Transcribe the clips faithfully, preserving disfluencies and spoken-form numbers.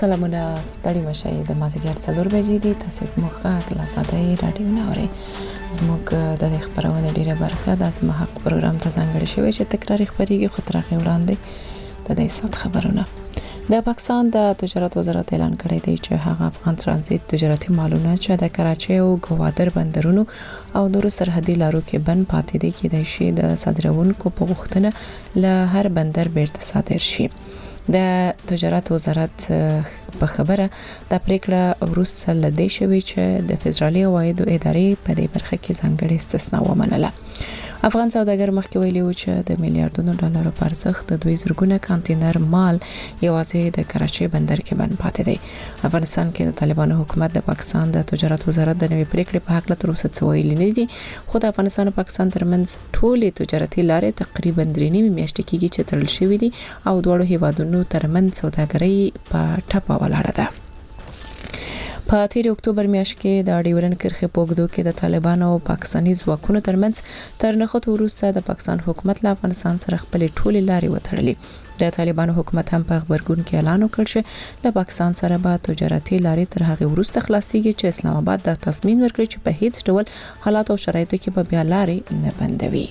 سلامونه ستړي مشي د مازیګر څلور بجې دي تاسو زموږ غږ لا ساده رادیو نوري زموږ د خبرونه ډیره برخه د اسمه حق پروګرام ته ځانګړی شوی چې تکرار خبريږي خو تر هغه وړاندې د دې سات خبرونه د پاکستان د تجارت وزارت اعلان کړی دی چې هغه افغان ترانزیت تجارتي مالونه چې د کراچۍ او ګوادر بندرونو او نورو سرحدي لارو کې بند پاتې دي کې د شي د صادرونکو په غوښتنه له هر بندر بیرته صادر شي د تجارت وزارت په خبره د پریکړه وروسته لدې شوی چې د فدرالي عوایدو ادارې په دې برخه کې ځانګړي استثنا ومنله افغان سوداګر مخکې ویلي و چې د میلیارډونو ډالرو په ارزښت د دوی زرګونه کانټینر مال یوازې د کراچۍ بندر کې بند پاتې دی افغانستان کې د طالبانو حکومت د پاکستان د تجارت وزارت د نوې پریکړې په حق له تر اوسه څه ویلي نه دي خو د افغانستان او پاکستان ترمنځ ټولې تجارتي لارې تقریبا درې نیمه میاشتې کېږي چې تړل شوې دي او دواړو هیوادونو ترمنځ سوداګري په ټپه ولاړه ده په تیر اکتوبر میاشت کې د ډیورن کرخه پوګدو کې د طالبانو او پاکستاني ځواکونو ترمنځ تر نخښت وروسته د پاکستان حکومت له افغانستان سره خپل ټولې لارې وتړلې د طالبانو حکومت هم په خبرګون کې اعلان وکړ چې له پاکستان سره به تجارتي لارې تر هغه وروسته خلاصيږي چې اسلام آباد د تصمیم ورکړي چې په هیڅ ډول حالات او شرایطو کې به بیا لارې نه بندوي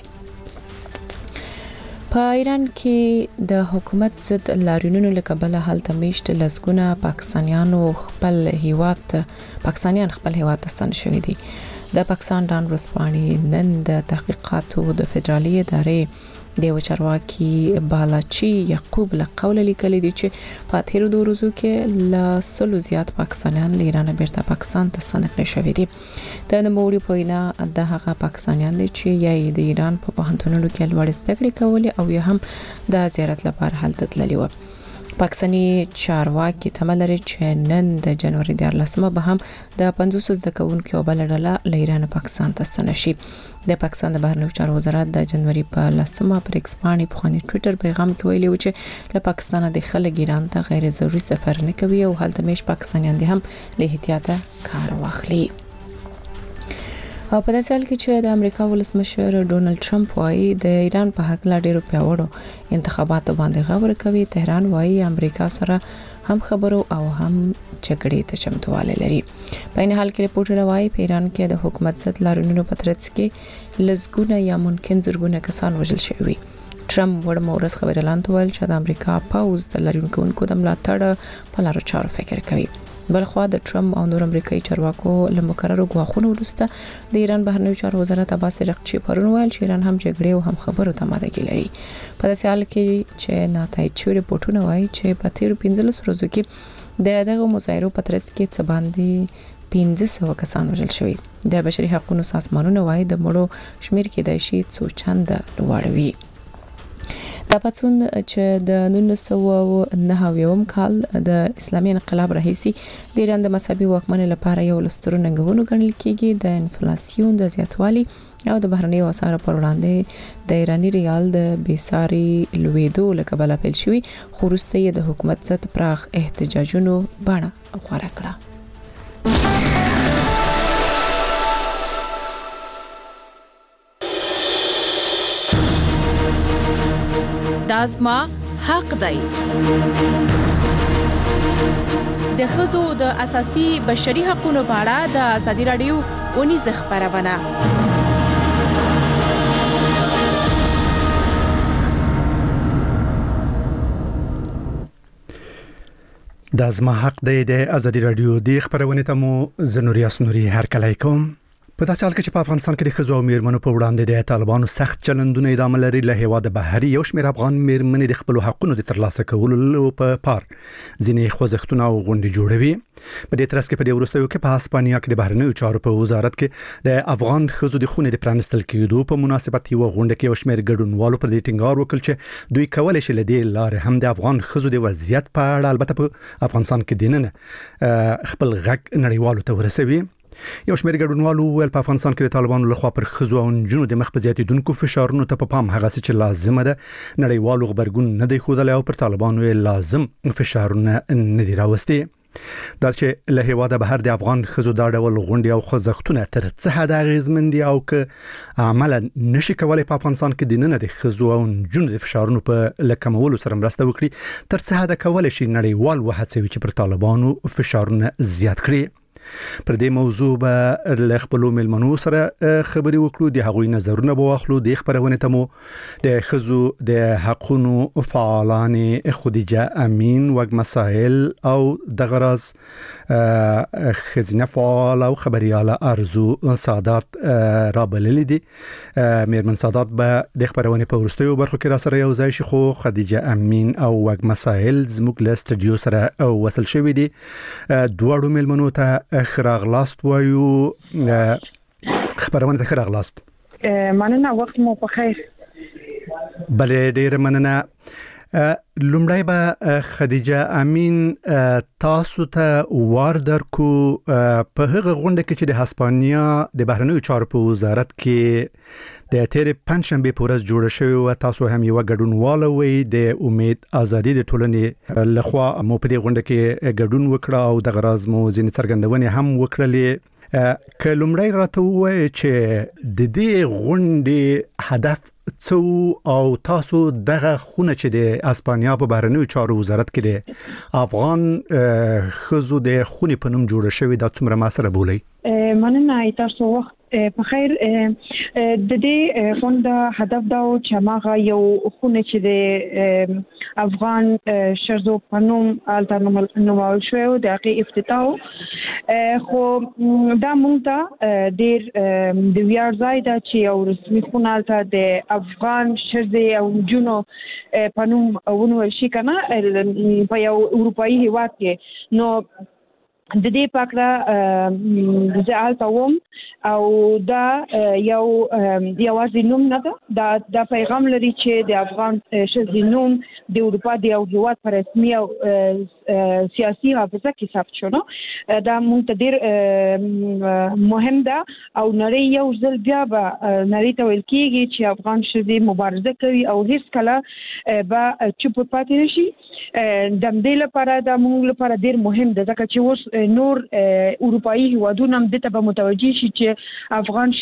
په ایران کې د حکومت ضد لاریونونو لکبله حالت میشت لسګونه پاکستانیانو خپل هیواد پاکستانیان خپل هیواد ته ستنه شوي دي د پاکستان ډان ورسپانې نن د تحقیقاتو د فدرالي ادارې د چارواکي بالاچی یعقوب له قول لیکل دي چې په تیر دوه ورځو کې ل سلو زیات پاکستانیان له ایران بیرته پاکستان ته ستنه شوي دي د نوموړي په وینا د هغه پاکستانیان دي چې یا د ایران په پوهنتونونو کې لوړ زده کړې کولې او یا هم د زیارت لپاره هلته تللي و پاکستاني چارواکي تمه لري چې نن د جنوري د لسمه به هم د پنځوس زده کوونکو بل ډله له ایران پاکستان ته ستنه شي د پاکستان د بهرنیو چارو وزارت د جنوري په لسمه پر ایکس باندې په خوني ټوئیټر پیغام کې ویلي و چې له پاکستان د خلک ایران ته غیر ضروري سفر نه کوي او هلته مش پاکستانیان دي هم له احتیاطه کار واخلي او په داسې حال کې چې د امریکا ولسمشر ډونالد ټرمپ وايي د ایران په حق لا ډیرو پیاوړو انتخاباتو باندې خبرې کوي تهران وايي امریکا سره هم خبرو او هم جګړې ته چمتواله لري په ان حال کې رپورټونه وايي په ایران کې د حکومت ضد لاریونونو په ترڅ کې لزګونه یا ممکن زرګونه کسان وژل شوي ټرمپ ورته مورس خبر اعلان وکړ چې د امریکا پاوز د لاریونکو د ملاتړ په لارو چارو فکر کوي بلخوا د ټرمپ او نور امریکایي چارواکو له مقررو غواخونو وروسته د ایران بهرنیو چارو وزارت عباس رقچی پرون ویل چې ایران هم جګړې او هم خبرو ته ماده لري په داسې حال کې چې ناتایج شوی رپورټونه وایي چې په تیر پنځلس ورځو کې د دغه مظاهرو په ترڅ کې څه باندې پنځه سوه کسان وژل شوي د بشري حقوقو سازمانونه وایي د مړو شمیر کې د شي څو چنده لوړوي دا پاتون چې د نولس سوه نهه اویایم کال د اسلامي انقلاب راهیسي د ایران د مذهبي واکمنۍ لپاره یو لستر ننګونو ګڼل کېږي د انفلاسیون د زیاتوالي او د بهرنیو اسعارو پر وړاندې د ایرانی ریال د بیساري لویدو لکبله پیل شوی خو وروسته یې د حکومت ضد پراخ احتجاجونو بڼه غوره کړه دازما حق دی د ښځو د اساسي بشري حقوقو په اړه د ازادي رادیو اونیز خبرونه دازما حق دی د ازادي رادیو د خبرونه ته مو زنوري اسنوري هر کله کوم په داسې حال کې چې په افغانستان کې د ښځو او میرمنو په وړاندې د طالبانو سخت چلندونه ادامه لري له هیواده بهري یو شمېر افغان میرمنې د خپل حقونو د ترلاسه کولو په پار ځینې خوځښتونه او غونډې جوړوي په دې ترڅ کې په دې وروستیو کې په هسپانیا کې د بهرنیو چارو په وزارت کې د افغان ښځو د خونې د پرانستل کېدو په مناسبت یو غونډه کې یو شمېر ګډونوالو پر دې ټینګار وکړ چې دوی کولای شي له دې لارې هم د افغان ښځو د وضعیت په اړه البته په افغانستان کې دیننه خپل غږ نړیوالو ته ورسوي یو شمېر ګډونوالو ول په افغانستان کې د طالبانو لخوا پر ښځو او نجونو د مخ په زیاتېدونکو فشارونو ته په پام هغه څه چې لازمه ده نړیوالو خبرګون نه دی ښودلی او پر طالبانو لازم فشارونه نه دي راوستي دا چې له هیواده بهر د افغان خزو دا ډول غونډې او خوځښتونه تر څه حد اغیزمن دي او که عملا نشي کولای په افغانستان کې د نن د خزو او جنونو د فشارونو په لکمولو سره مرسته وکړي تر څه حد کولای شي نړیوال وهڅوي چې پر طالبانو فشارونه زیات کړي. پر دې موضوع به له خپل ملمنو سره خبري وکړو د هغوی نظرونه به واخلو د خبرونه ته مو د خزو د حقونو فعالان خدیجه امین وګ مسائل او د غرض خزینه فعال او خبرياله ارزو سادات را بللې دي. میرمن سادات به د خبرونه په ورستیو برخو کې را سره یو ځای شي خو خدیجه امین او وګ مسائل زموږ له سټډیو سره وصل شوې دي. دوړو ملمنو ته خراغلاست وایو خبرونه ته خراغلاست مننه وخت مو په خیر. بلې ډیر مننه. لومړی به خدیجه امین تاسو ته وار درکو په هغه غونډه کې چې د هسپانیا د بهرنیو چارو په وزارت کې د تیر پنځشنبه په ورځ جوړه شوې و تاسو هم یو ګډونواله وي د امید ازادي د ټولنې لخوا مو په دې غونډه کې ګډون وکړه او د غرض مو ځینې څرګندونې هم وکړلې. که لومړی راته وایي چې د دې غونډې هدف څو او تاسو دغه خونه چې د اسپانیا په بهرنیو چارو وزارت کې د افغان خزو د خونې په نوم جوړه شوې دا څومره ما سره بولئ. مننه تاسو وخت په خیر. د دې غونډه هدف دا و چې ماغه یو خونه چې د افغان شرزو په نوم الټرنومل نومول شوی او د هغې افتتاح خو دا مونږ ته ډېر د ویاړ ځای ده چې یو رسمي خونه هلته د افغان ښځې او نجونو په نوم ونیول شي که نه په یو اروپایي هېواد کې. نو د دې پاکړه زه هلته وم او دا یو یوازې نوم نه ده دا دا پیغام لري چې د افغان ښځې نوم د اروپا د یو هېواد په رسمي او سیاسي حافظه کې ثبت شو. نو دا موږ ته ډېر مهم ده او نړۍ یو ځل بیا به نړۍ ته ویل کېږي چې افغان ښځې مبارزه کوي او هیڅ کله به چوپ پاتې نشي. د همدې لپاره دا موږ لپاره ډېر مهم ده ځکه چې اوس نور اروپایي هیوادونه هم دې ته به متوجه شي چې افغان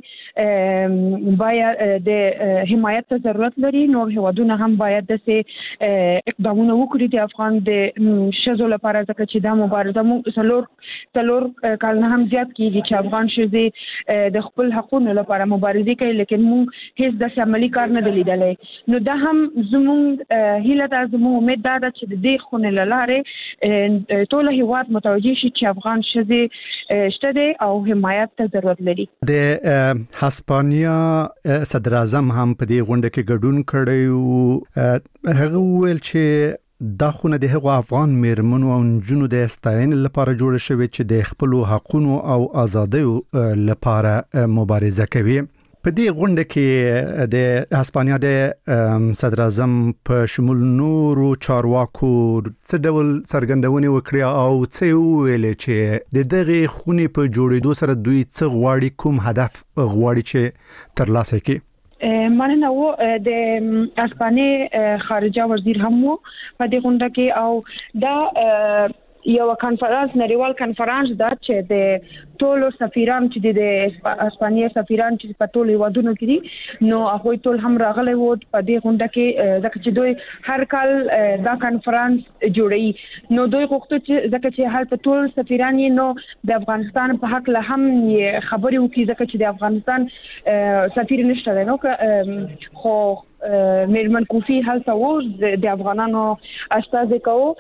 ښځې باید د حمایت ته ضرورت لري. نور هیوادونه هم باید داسې اقدامونه وکړي د افغان د ښځو لپاره ځکه چې دا مبارزه موږ څلور څلور کلونه هم زیات کېږي چې افغان ښځې د خپل حقونو لپاره مبارزه کوي لیکن موږ هیڅ داسې عملي کار نه دی لیدلی. نو دا هم زموږ هیله ده زموږ امید دا ده چې د دې خونې له لارې ټول هیواد متوجه شي چې افغان ښځې شته دي او حمایت ته ضرورت لري. د هسپانیا صدر اعظم هم په دې غونډه کې ګډون کړی او هغه ویل چې دا خونه د هغو افغان میرمنو او نجونو د ستاینې لپاره جوړه شوې چې د خپل حقوقو او ازادیو لپاره مبارزه کوي. په دې غونډه کې د هسپانیا د صدر اعظم په شمول نورو چارواکو څه ډول څرګندونې وکړې او څه ویل چې د دغه خونې په جوړېدو سره دوی څه غواړي کوم هدف غواړي چې ترلاسه کړي. مننه و د اسپانیې خارجه وزیر هم و په دې غونډه کې او دا یو کانفرنس نړیوال کانفرنس دا چې د ټولو سفیران چې د اسپانیا سفیران چې په ټولو هیوادونو کې دي نو هغوی ټول هم راغلي وو په دې غونډه کې ځکه چې دوی هر کال دا کانفرنس جوړوي. نو دوی غوښتل چې ځکه چې هلته ټول سفیران یې نو د افغانستان په حق له هم خبرې وکړي ځکه چې د افغانستان سفیر نشته دی. نو خو میرمن کوفی هلته و د افغانانو استازي کوو.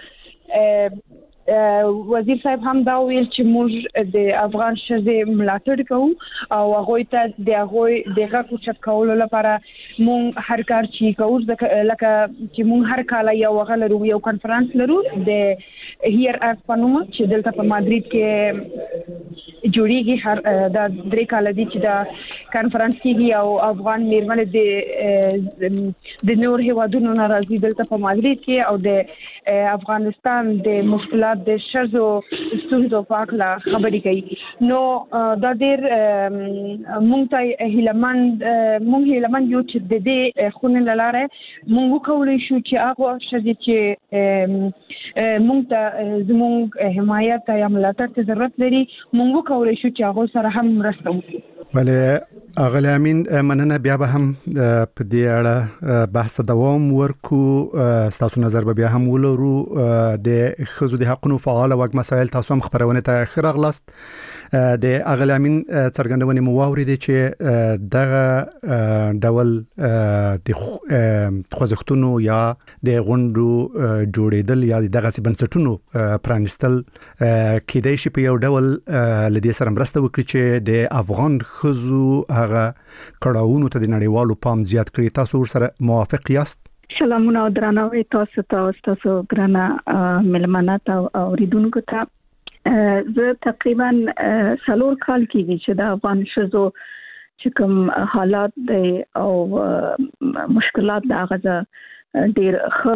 وزیر صاحب هم دا ویل چې موږ د افغان ښځې ملاتړ کوو او هغوی ته د هغوی د غږ اوچت کولو لپاره موږ هر کار چې کوو لکه چې موږ هر کال یو هغه لرو یو کنفرانس لرو د هیر ارت په نوم چې دلته په مادرید کې جوړیږي. هر دا درې کاله دي چې دا کنفرانس کېږي او افغان میرمنې د د نور هیوادونو نه راځي دلته په مادرید کې او د افغانستان د مشکلات د شرزو ستونزو په اړه خبرې کوي. نو دا ډېر مونږ ته هیلمند مونږ هیلمند یو چې د دې خونه لاره مونږ وکولای شو چې هغه شې چې مونږ ته زموږ حمایت یا ملاتړ ته ضرورت لري مونږ وکولای شو چې هغه سره هم مرسته وکړو. بله اغلی امین مننه. بیا به هم په دې اړه بحث دوام ورکو. تاسو نظر به بیا هم ولرو. د ښځو د حقوقو فعال او مسایل تاسو هم خبرونه ته خراغلاست. د اغلی امین څرګندونې مو واوریدې چې دغه ډول د خوځښتونو یا د غونډو جوړېدل یا دغه بنسټونو پرانستل کېدای شي په یو ډول لدې سره مرسته وکړي چې د افغان ښځو هغه کړهونو ته د نړیوالو پام زیات کړي. تاسو ورسره موافق یاست؟ سلامونه او درناوی تاسو ته او تاسو ګرانه ملمنه ته او ریدونکو ته. زه تقریبا څلور کال کېږي چې د افغان ښځو چې کوم حالات دی او مشکلات د هغه ډیر ښه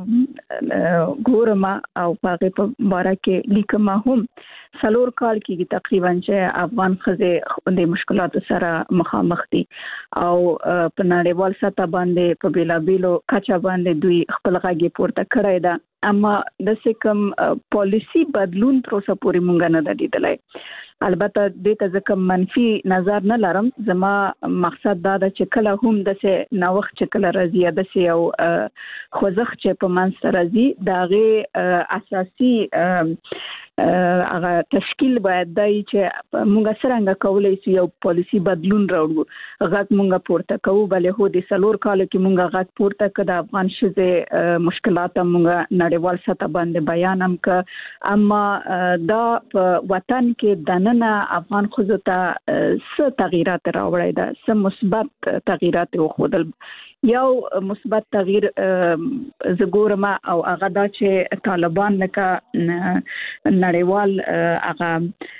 ګورم او هغه په باره کې لیکم. هم څلور کال کېږي تقریبا چې افغان ښځې د مشکلاتو سره مخامخ دي او په نړیوال سطح باندې په بیلابیلو کچه باندې دوی خپل غږ پورته کړی ده. اما د کوم پالیسی بدلون تر اوسه پورې مونږ نه ده لیدلی. البته دې ته ځکه منفي نظر نه لرم. زما مقصد دا ده چې کله هم داسې نوښت چې کله راځي یا داسې یو خوځښت چې په منځته راځي د هغې اساسي هغه تشکیل باید دی چې موږ څرنګه کولی شو یو پالیسی بدلون راوړو. غږ موږ پورته کوو. بلې هو د څلور کالو کې موږ غږ پورته کړ. د افغان ښځې مشکلات موږ نړیوال سطح باندې بیان هم کړ. اما دا په وطن کې دننه افغان ښځو ته څه تغییرات راوړی ده، څه مثبت تغییرات وښودل. یو مثبت تغییر زه ګورم او هغه دا چې طالبان لکه نړیوال هغه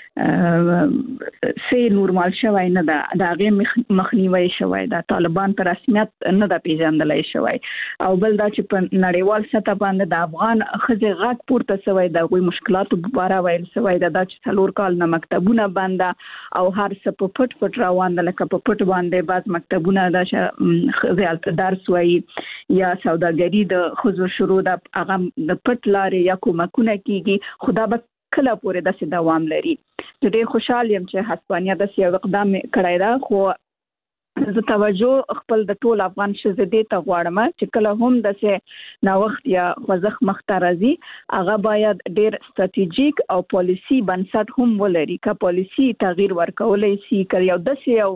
سي نورمال شوی نه ده، د هغې مخنیوی شوی ده. طالبان په رسمیت نه ده پیژندلی شوی. او بل دا چې په نړیوال سطح باندې د افغان ښځې غږ پورته شوی ده، هغوی مشکلاتو په باره ویل شوی ده. دا چې څلور کال نه مکتبونه بند ده او هر څه په پټ پټ روان ده. لکه په پټ باندې بعض مکتبونه ده چې ښځې هلته درس وایي یا سوداګري د ښځو شروع ده، هغه د پټ لارې یا کومکونه کېږي. خو دا به کله پورې داسې دوام لري. زه ډېر خوشحال یم چې هسپانیا داسې یو اقدام کړی ده. خو زه توجه خپل د ټول افغان ښځې دې ته غواړم چې کله هم داسې نوښت یا خوځښت مخته راځي هغه باید ډېر ستراتیژیک او پالیسي بنسټ هم ولري. که پالیسي تغییر ورکولی شي، که یو داسې یو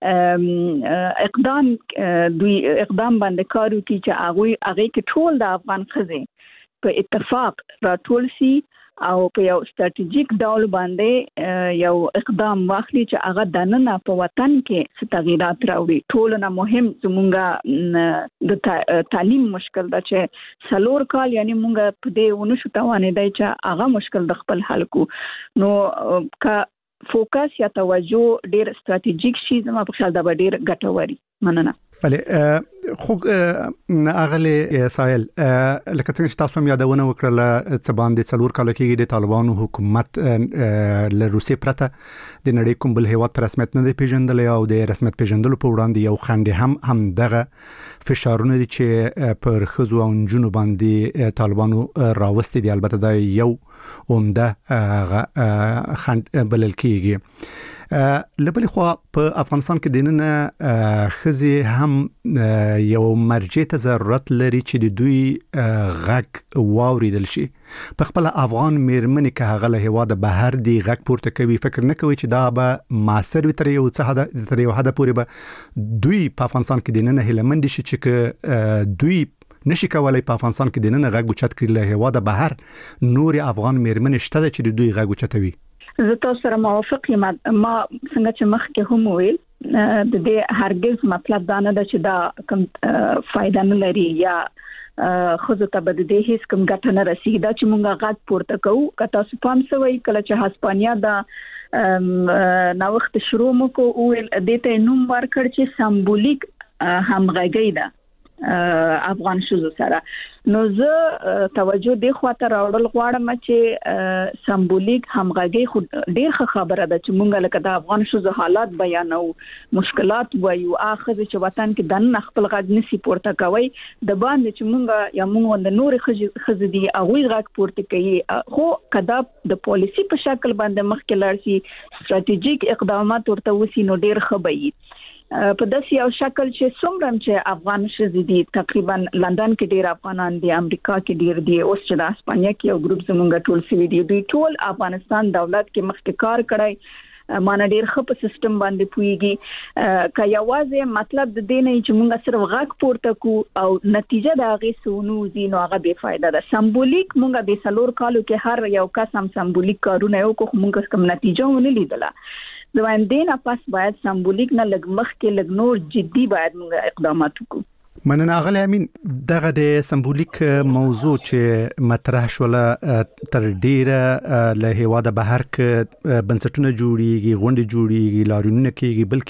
اقدام دوی اقدام باندې کار وکړي چې هغوی هغې کې ټول د افغان ښځې په اتفاق راټول شي او په یو ستراتیژیک ډول باندې یو اقدام واخلي چې هغه دننه په وطن کې څه تغییرات راوړي. ټولو نه مهم زموږ د تعلیم مشکل ده چې څلور کال یعنی موږ په دې ونشو توانېدی چې هغه مشکل د خپل حل کړو. نو که فوکس یا توجه ډېر ستراتیژیک شي زما په خیال دا به ډېر ګټوري. مننه. بله خو اغلی سایل لکه څنګه چې تاسو هم یادونه وکړله څه باندې څلور کاله کېږي د طالبانو حکومت له روسیې پرته د نړۍ کوم بل هیواد په رسمیت نه دی پیژندلی او د رسمیت پیژندلو په وړاندې یو خنډ هم همدغه فشارونه دي چې پر ښځو او نجونو باندې طالبانو راوستي دي. البته دا یو عمده خنډ بلل کېږي. لبلې خوا په افغانستان کې دننه ښځې هم یو مرجع ته ضرورت لري چې د دوی غږ واوریدل شي. په خپل افغان میرمنې که هغه له هیواده بهر دی غږ پورته کوي، فکر نه کوي چې دا به موثر وي تر یو څه حده تر یو حده پورې به دوی په افغانستان کې دننه هیلهمند شي چې دوی نشي کولای په افغانستان کې دننه غږ اوچت کړي له هیواده بهر نور افغان میرمنې شته چې دوی غږ اوچتوي؟ زه تاسو سره موافق یم. ما څنګه چې مخکې هم ویل د دې هرگز مطلب دا نه ده چې دا کوم فائدہ نه لري یا ښځو ته به د دې هیڅ کوم ګټه نه رسېږي. دا چې موږ غږ پورته کوو، که تاسو پام شوی کله چې هسپانیا دا نوښت شروع مو کو ویل دې ته نوم ورکړ چې سمبولیک همغږي ده. افغان شوزو سره. نو زه توجه د خواته راوړل غواړم چې سمبولیک همغږي خو ډېر خبره ده چې مونږ لکه د افغان شوزو حالات بیانو، مشکلات وایو، اخر چې وطن کې د خپل غږ نسی پورته کوي د باندې چې مونږ یا مونږ د نور خزې دي هغه غږ پورته کوي. خو کدا د پالیسی په شکل باندې مخکې لاړ شي، ستراتیژیک اقدامات ورته وسی، نو ډېر خبري په داسې یو شکل چې څومره چې افغان شذې دي، تقریبا لندن کې ډېر افغانان دي، امریکا کې ډېر دي، اوس چې د اسپانیا کې یو ګروپ زمونږ ټول سوي دي، دوی ټول افغانستان دولت کې مخکې کار کړی، مانه ډېر ښه په سیستم باندې پويږي. که یوازې مطلب د دې نه چې موږ صرف غږ پورته کو او نتیجه د هغه سونو دي، نو هغه بے فائدہ ده. سمبولیک موږ د سلور کالو کې هر یو کس هم سمبولیک کارونه یو کو، موږ کوم نتیجه ونه لیدله. زموږ دین پس باید سمبولیک نه لګ مخ کې لګ نور جدي باید موږ اقدامات وکړو. مننه اغلی امین. دغه د سمبولیک موضوع چې مطرح شوله تر ډیره له هیواده بهر ک بنسټونه جوړیږي، غونډې جوړیږي، لاریونونه کیږي، بل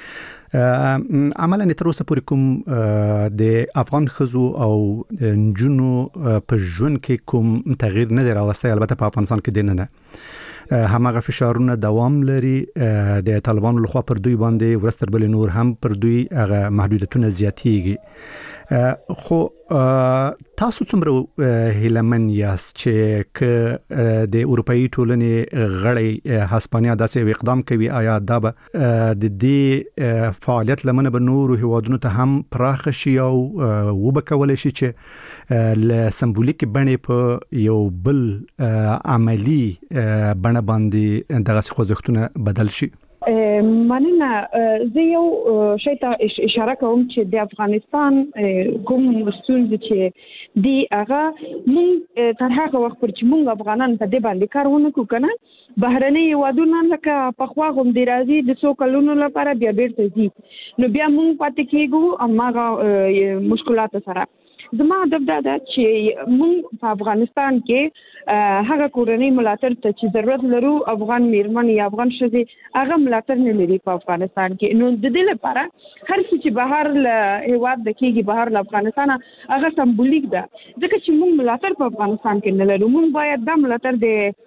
کیږي. عملاً تر اوسه پورې کوم د افغان خزو او نجونو په ژوند کې کوم تغییر نه دی راوستی. البته په افغانستان کې دی نه همغه فشارونه دوام لري. د طالبانو لخوا پر دوی باندې ورستر بل نور هم پر دوی هغه محدودیتونه زیاتېږي. خو تاسو څومره هیلمن یاست چې ک د اروپאי ټولنې غړي هسپانیا داسې اقدام کوي، آیا دا به د دې فعالیت لمنه به نور هیوادونو ته هم پراخ شي او وبکول شي چې ل سمبولیک بڼې په یو بل عملی بڼه باندې دغه خوځښتونه بدل شي؟ مننه. زه یو شی ته اشاره کوم چې د افغانستان کوم ستونزې چې دی هغه مونږ تر هغه وخت پر چې مونږ افغانان په دې باندې کار ونه کوو کنه، بهرنۍ هیوادونه لکه پخوا غوندې راځي د څو کلونو لپاره بیا بیرته ځي، نو بیا مونږ پاتې کېږو هماغه مشکلاتو سره. زما هدف دا ده چې مونږ په افغانستان کې هغه کورنۍ ملاتړ ته چې ضرورت لرو، افغان میرمن یا افغان ښځې هغه ملاتړ نه لري په افغانستان کې. نو د دې لپاره هر څه چې بهر له هیواد د کېږي، بهر له افغانستان هغه سمبولیک ده، ځکه چې مونږ ملاتړ په افغانستان کې نه لرو. مونږ باید دا ملاتړ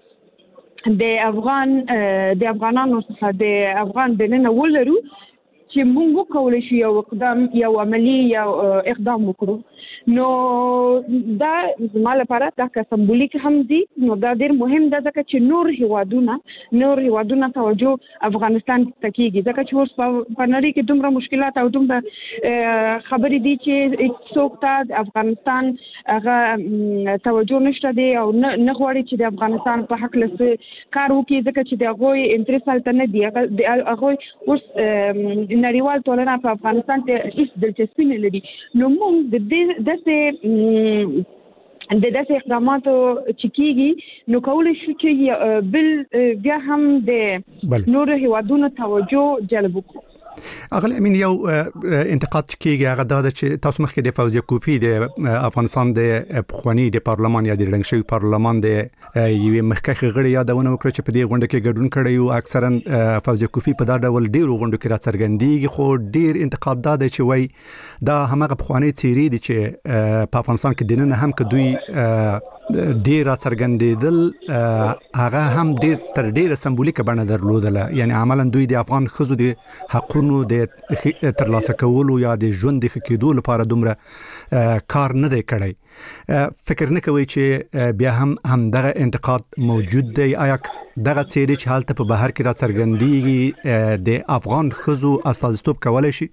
د د افغان د افغانانو څخه د افغان دننه ولرو چې مونږ وکولای شو یو اقدام یو عملی یو اقدام وکړو. نو دا زما لپاره دا که سمبولیک هم دي، نو دا ډېر مهم ده ځکه چې نور هیوادونه نور هیوادونه توجه افغانستان ته کېږي، ځکه چې اوس په نړۍ کې دومره مشکلات او دومره خبرې دي چې څوک ته د افغانستان هغه توجه نشته دی او نه غواړي چې د افغانستان په حق له کار وکړي، ځکه چې د هغوی انټرس هلته نه دی. هغوی اوس نړیوال ټولنه په افغانستان ته هېڅ دلچسپي نه لري. نو موږ د دې داسې د داسې اقداماتو چې کېږي، نو کولی شو چې بل بیا هم د نورو هیوادونو توجه جلب وکړو. اغلی امین، یو انتقاد چې کېږي هغه دا ده چې تاسو مخکې د فوزیه کوفی د افغانستان د پخواني د پارلمان یا د ړنګ شوي پارلمان د یوې مخکښې غړي یادونه وکړه چې په دې غونډه کې ګډون کړی و. اکثرا فوزیه کوفی په دا ډول ډېرو غونډو کې راڅرګندېږي، خو ډېر انتقاد دا دی چې وایي دا همغه پخوانۍ څېرې دي چې په افغانستان کې دننه هم که دوی ډېر راڅرګندېدل، هغه هم ډېر تر ډېره سمبولیکه بڼه درلودله. یعنی عملاً دوی د افغان ښځو د حقونو د ترلاسه کولو یا د ژوند د ښه کېدو لپاره دومره کار نه دی کړی. فکر نه کوئ چې بیا هم همدغه انتقاد موجود دی؟ آیا دغه څېرې چې هلته په بهر کې راڅرګندېږي د افغان ښځو استازیتوب کولی شي؟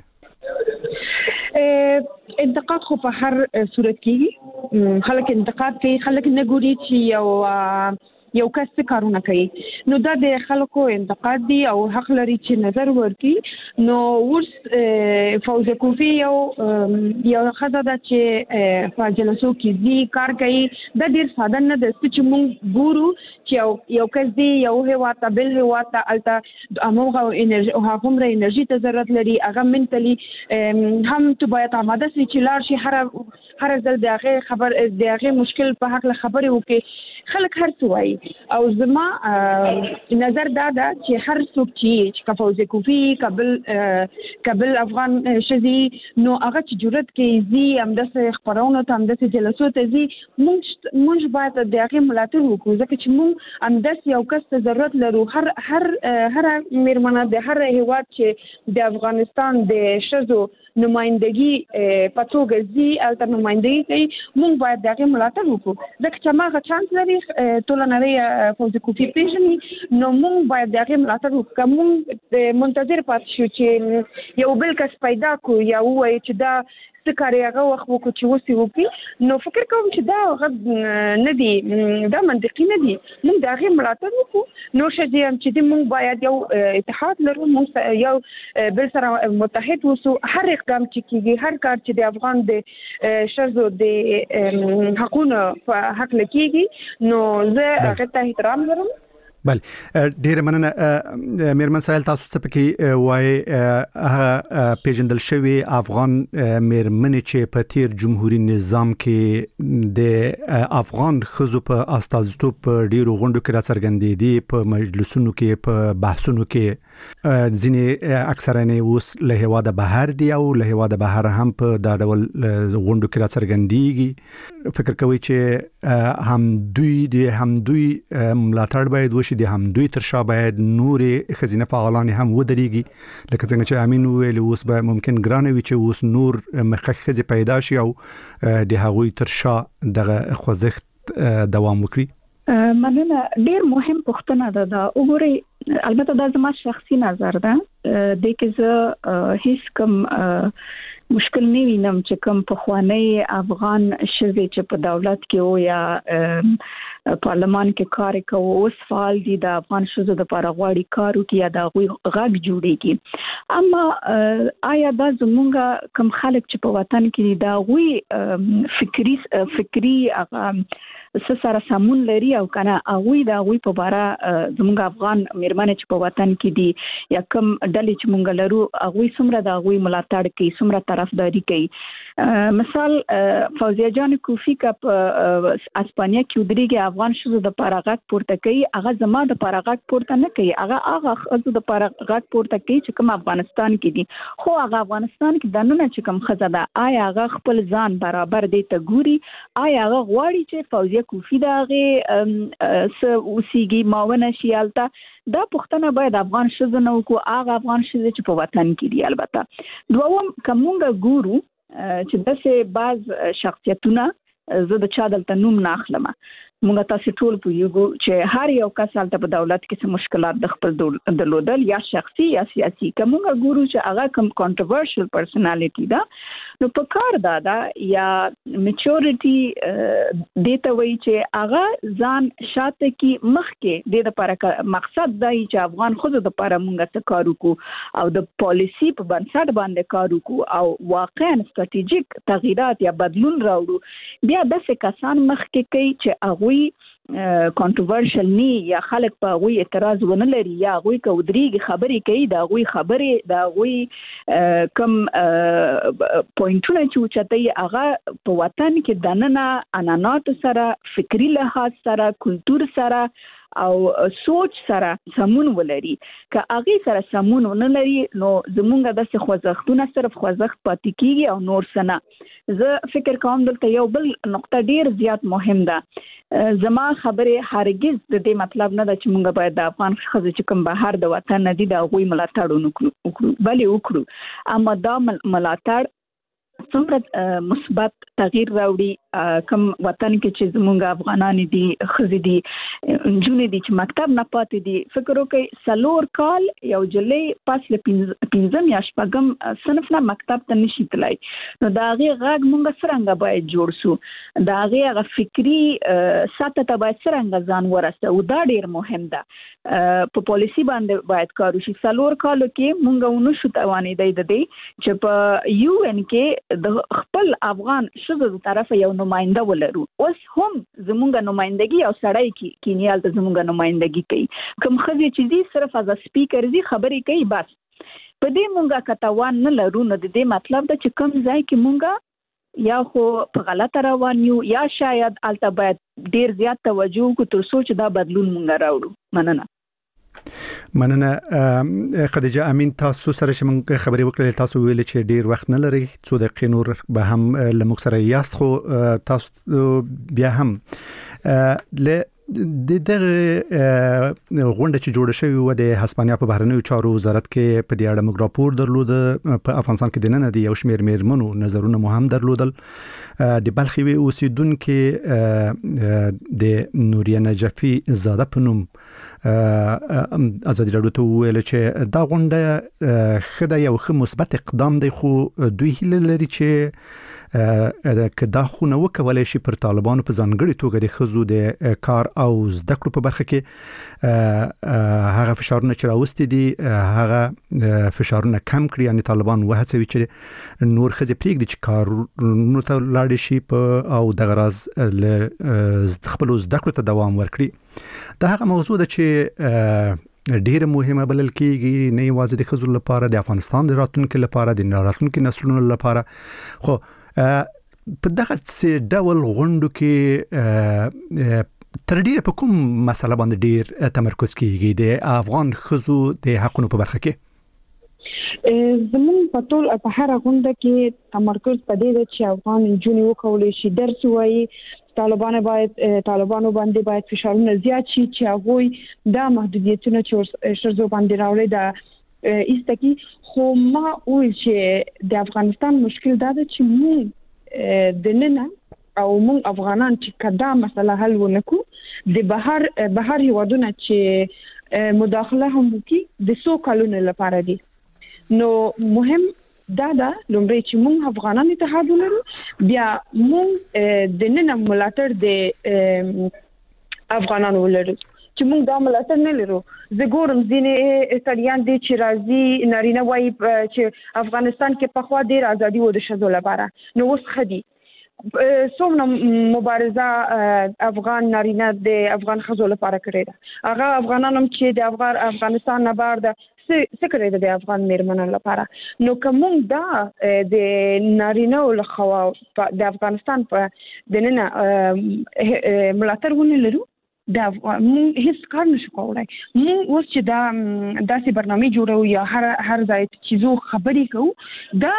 انتقاد خو په هر صورت کېږي، خلک انتقاد کوي، خلک نه ګوري چې یو یو کس څه کارونه کوي. نو دا د خلکو انتقاد دی او حق لري چې نظر ورکړي. نو اوس فوزیه کوفی یو یو ښځه ده چې په جلسو کې ځي، کار کوي. دا ډېر ساده نه ده چې موږ ګورو چې یو کس دی یو هېواد ته بل هېواد ته هلته هماغه هغومره انرژي ته ضرورت لري، هغه منټلي هم تو باید آماده سي چې لاړ شي، هر هر ځل دغه خبر دغه مشکل په حق خبرې وکي خلک هر څه وایي او زما نظر دا ده چې هر څوک چې کفوزه کوفي قبل قبل افغان شذي نو هغه چې جرأت کوي زی همداسې خبرونه ته همداسې جلسو ته زی مونږ مونږ باید دغه ملاتړ وکړو ځکه چې مونږ همداسې یو کس ته ضرورت لرو هر هر هر میرمنه د هر هیواد چې د افغانستان د شذو نمائندګي په توګه زی الته نمائندګي کوي مونږ باید دغه ملاتړ وکړو ځکه چې ما چانس لري ټول نړۍ فوز کوفي پیژني نو مونږ باید دغه ملاتړ وکړو مونږ منتظر پات شو چې یو بل کس پیدا کو یا وایي چې دا څه کاری هغه وخت وکړو چې وسی وکړي نو فکر کوم چې دا هغه نه دی دا منطقي نه دی مونږ دغه ملاتړ وکړو نو شجیم چې مونږ باید یو اتحاد لرو مونږ یو بل سره متحد وسو هر اقدام چې کیږي هر کار چې د افغان د شذو د حقوقو په حق لکېږي نو زه هغه ته احترام لرم بل ډیر مننه میرمن سایل تاسو څه پکې وای هغه پیژندل شوی افغان میرمن چې په تیر جمهوریت نظام کې د افغان خزو په استازیتوب په ډیرو غونډو کې راڅرګندې دي په مجلسونو کې په بحثونو کې ځینې اکثره نه اوس له هواده بهر دي او له هواده بهر هم په دا ډول غونډو کې راڅرګندېږي فکر کوي چې هم دوی د هم دوی ملاتړ باید وشي د هم دوی تر شا باید نورې خزینه فعالان هم ودرېږي لکه څنګه چې امین ویل اوس به ممکن ګرانه وي چې اوس نور مخکې خزې پیدا شي او د هغوی تر شا دغه خوځښت دوام وکړي مننه ډیر مهم پوښتنه ده دا وګورئ البته دا زما شخصي نظر ده د کې زه هیڅ کوم مشکل نه وینم چې کوم په خوانی افغان شذې چې په دولت کې او یا پارلمان کې کار کوي اوس فعال دي د افغان شذو د لپاره غواړي کار وکړي یا د غوي غږ جوړيږي اما آیا دا زمونږ کوم خلک چې په وطن کې دا غوي فکری فکری هغه سره سمون لري او کنه غوي دا غوي په باره زمونږ افغان میرمنې چې په وطن کې دي یا کوم ډلې چې مونږ لرو غوي څومره دا غوي ملاتړ کوي څومره طرفداري کوي مثال فوزیه جان کوفی کپ اسپانیا کې ودرېږي افغان شذو د لپاره غږ پورته کوي هغه زما د لپاره غږ پورته نه کوي هغه هغه خزو د لپاره غږ پورته کوي چې کوم افغانستان کې دي خو هغه افغانستان کې د نن چې کوم خزه ده آیا هغه خپل ځان برابر دی ته ګوري آیا هغه غواړي چې فوزیه کوفی دغه س اوسېږي ماونه شیالته دا پښتنه باید افغان شذو نو کو هغه افغان شذو چې په وطن کې دي البته دوم کومه ګورو چې داسې بعض شخصیتونه زه د چا دلته نوم نه اخلم موږ تاسو ټول پوهیږو چې هر یو کس هلته په دولت کې څه مشکلات د خپل درلودل یا شخصي یا سیاسي کومه ګورو چې هغه کوم کنټروورشل پرسنالټي ده نو په کار دا دا یا میچورټي دیته وایي چې هغه ځان شاته کې مخ کې د لپاره مقصد دی چې افغان خود د لپاره موږ څه کار وکړو او د پالیسی په بنسټ باندې کار وکړو او واقعا ستراتیژیک تغییرات یا بدلون راوړو بیا داسې کسان مخ کې کوي چې هغه کنټروورشل ني یا خلک په غوي اعتراض ونه لري یا غوي کودريږي خبرې کوي دا غوي خبرې دا غوي کم پوینټونه چې چته هغه په وطن کې دننه انانات سره فکری لحاظ سره کلچر سره او سوچ سره سمون ولري که هغه سره سمون ونه لري نو زمونږ د څه خوځښتونه صرف خوځښت پاتې کیږي او نور سنه زه فکر کوم دلته یو بل نقطه ډیر زیات مهم ده زما خبره هرگز د دې مطلب نه ده چې مونږ باید د افغان ښځو چې کوم بهر د وطن نه دي د غوي ملاتړ وکړو بلې وکړو اما دا ملاتړ څومره مثبت تغییر راوړي کوم وطن کې چې زموږ افغانان دي خزي دي جونې دي چې مکتب نه پاتې دي فکر وکړئ سلور کال یو جلې پاس له پنځم یا شپږم صنف نه مکتب ته نشي تلای نو دا غي غږ مونږ څنګه باید جوړ سو دا غي غ فکری ساته ته باید څنګه ځان ورسته او دا ډیر مهم ده په پالیسی باندې باید کار وشي سلور کال کې مونږ ونو شو توانې دی د دې چې په یو ان کې د خپل افغان شذو طرفه یو نماینده ولرو اوس هم زمونږ نمائندګي او سړی کې کینیال ته زمونږ نمائندګي کوي کوم خزي چې دي صرف از سپیکر دي خبرې کوي بس په دې مونږه کتاوان نه لرو نو د دې مطلب دا چې کوم ځای کې مونږه یا خو په غلطه روان یو یا شاید البته باید ډیر زیات توجه وکړو تر څو چې دا بدلون مونږ راوړو. مننه. مننه خدیجه امین. تاسو سره چې موږ خبرې وکړې تاسو ویل چې ډیر وخت نه لري څو دقیقې نور به هم لموږ سره یاست، خو تاسو بیا هم له د دغه غونډه چې جوړه شوې و د هسپانیا په بهرنیو چارو وزارت کې په دې اړه موږ راپور درلود. په افغانستان کې د نن د یو شمېر میرمنو نظرونه مو هم درلودل. د بلخ یوې اوسیدونکې د نوریه نجفي زاده په نوم ازادي راډیو ته وویل چې دا غونډه ښه ده، یو ښه مثبت اقدام دی، خو دوی هیله لري چې که دا خونه وکولای شي پر طالبانو په ځانګړي توګه د ښځو د کار او زده کړو په برخه کې هغه فشارونه چې راوستي دي هغه فشارونه کم کړي، یعنی طالبان وهڅوي چې نور ښځې پرېږدي چې کارونو ته لاړې شي په او دغه راز له خپلو زده کړو ته دوام ورکړي. دا هغه موضوع ده چې ډیره مهمه بلل کېږي، نه یوازې د ښځو لپاره، د افغانستان د راتلونکي لپاره، د راتلونکي نسلونو لپاره. خو په دغه څه ډول غونډو کې تر ډیره په کوم مسله باندې ډیر تمرکز کیږي د افغان ښځو د حقونو په برخه کې؟ زمون په ټول په هر غونډه کې تمرکز په دې دی چې افغان نجونې وکولای شي درس ووایي. طالبان باید طالبانو باندې باید فشارونه زیات شي چې هغه دا محدودیتونه چې شرزو باندې راوړي دا ایستکی. خو ما وایي چې د افغانستان مشکل دا ده چې موږ د نن او موږ افغانان چې کدا مسله حل ونکو د بهر بهر هیوادونه چې مداخله هم وکړي د څو کلونو لپاره دي. نو مهم دا دا لومړی چې موږ افغانان اتحاد ولرو، بیا موږ د نن ملاتړ د افغانانو ولرو چې موږ دا ملاتړ نه لرو. زه ګورم ځینې سړیان دي چې راځي نارینه وایي چې افغانستان کې پخوا ډېر ازادي و د ښځو لپاره، نو اوس ښه دي. څومره مبارزه افغان نارینه د افغان ښځو لپاره کړې ده، هغه افغانان هم چې د افغان افغانستان نه بهر ده څه کړی ده د افغان میرمنو لپاره. نو که موږ دا د نارینه له خوا د افغانستان په دننه ملاتړ ونه لرو، دا موږ هیڅ کار نشو کولای. موږ اوس چې دا داسې برنامه جوړو یا هر هر ځای چې زو خبرې کوو، دا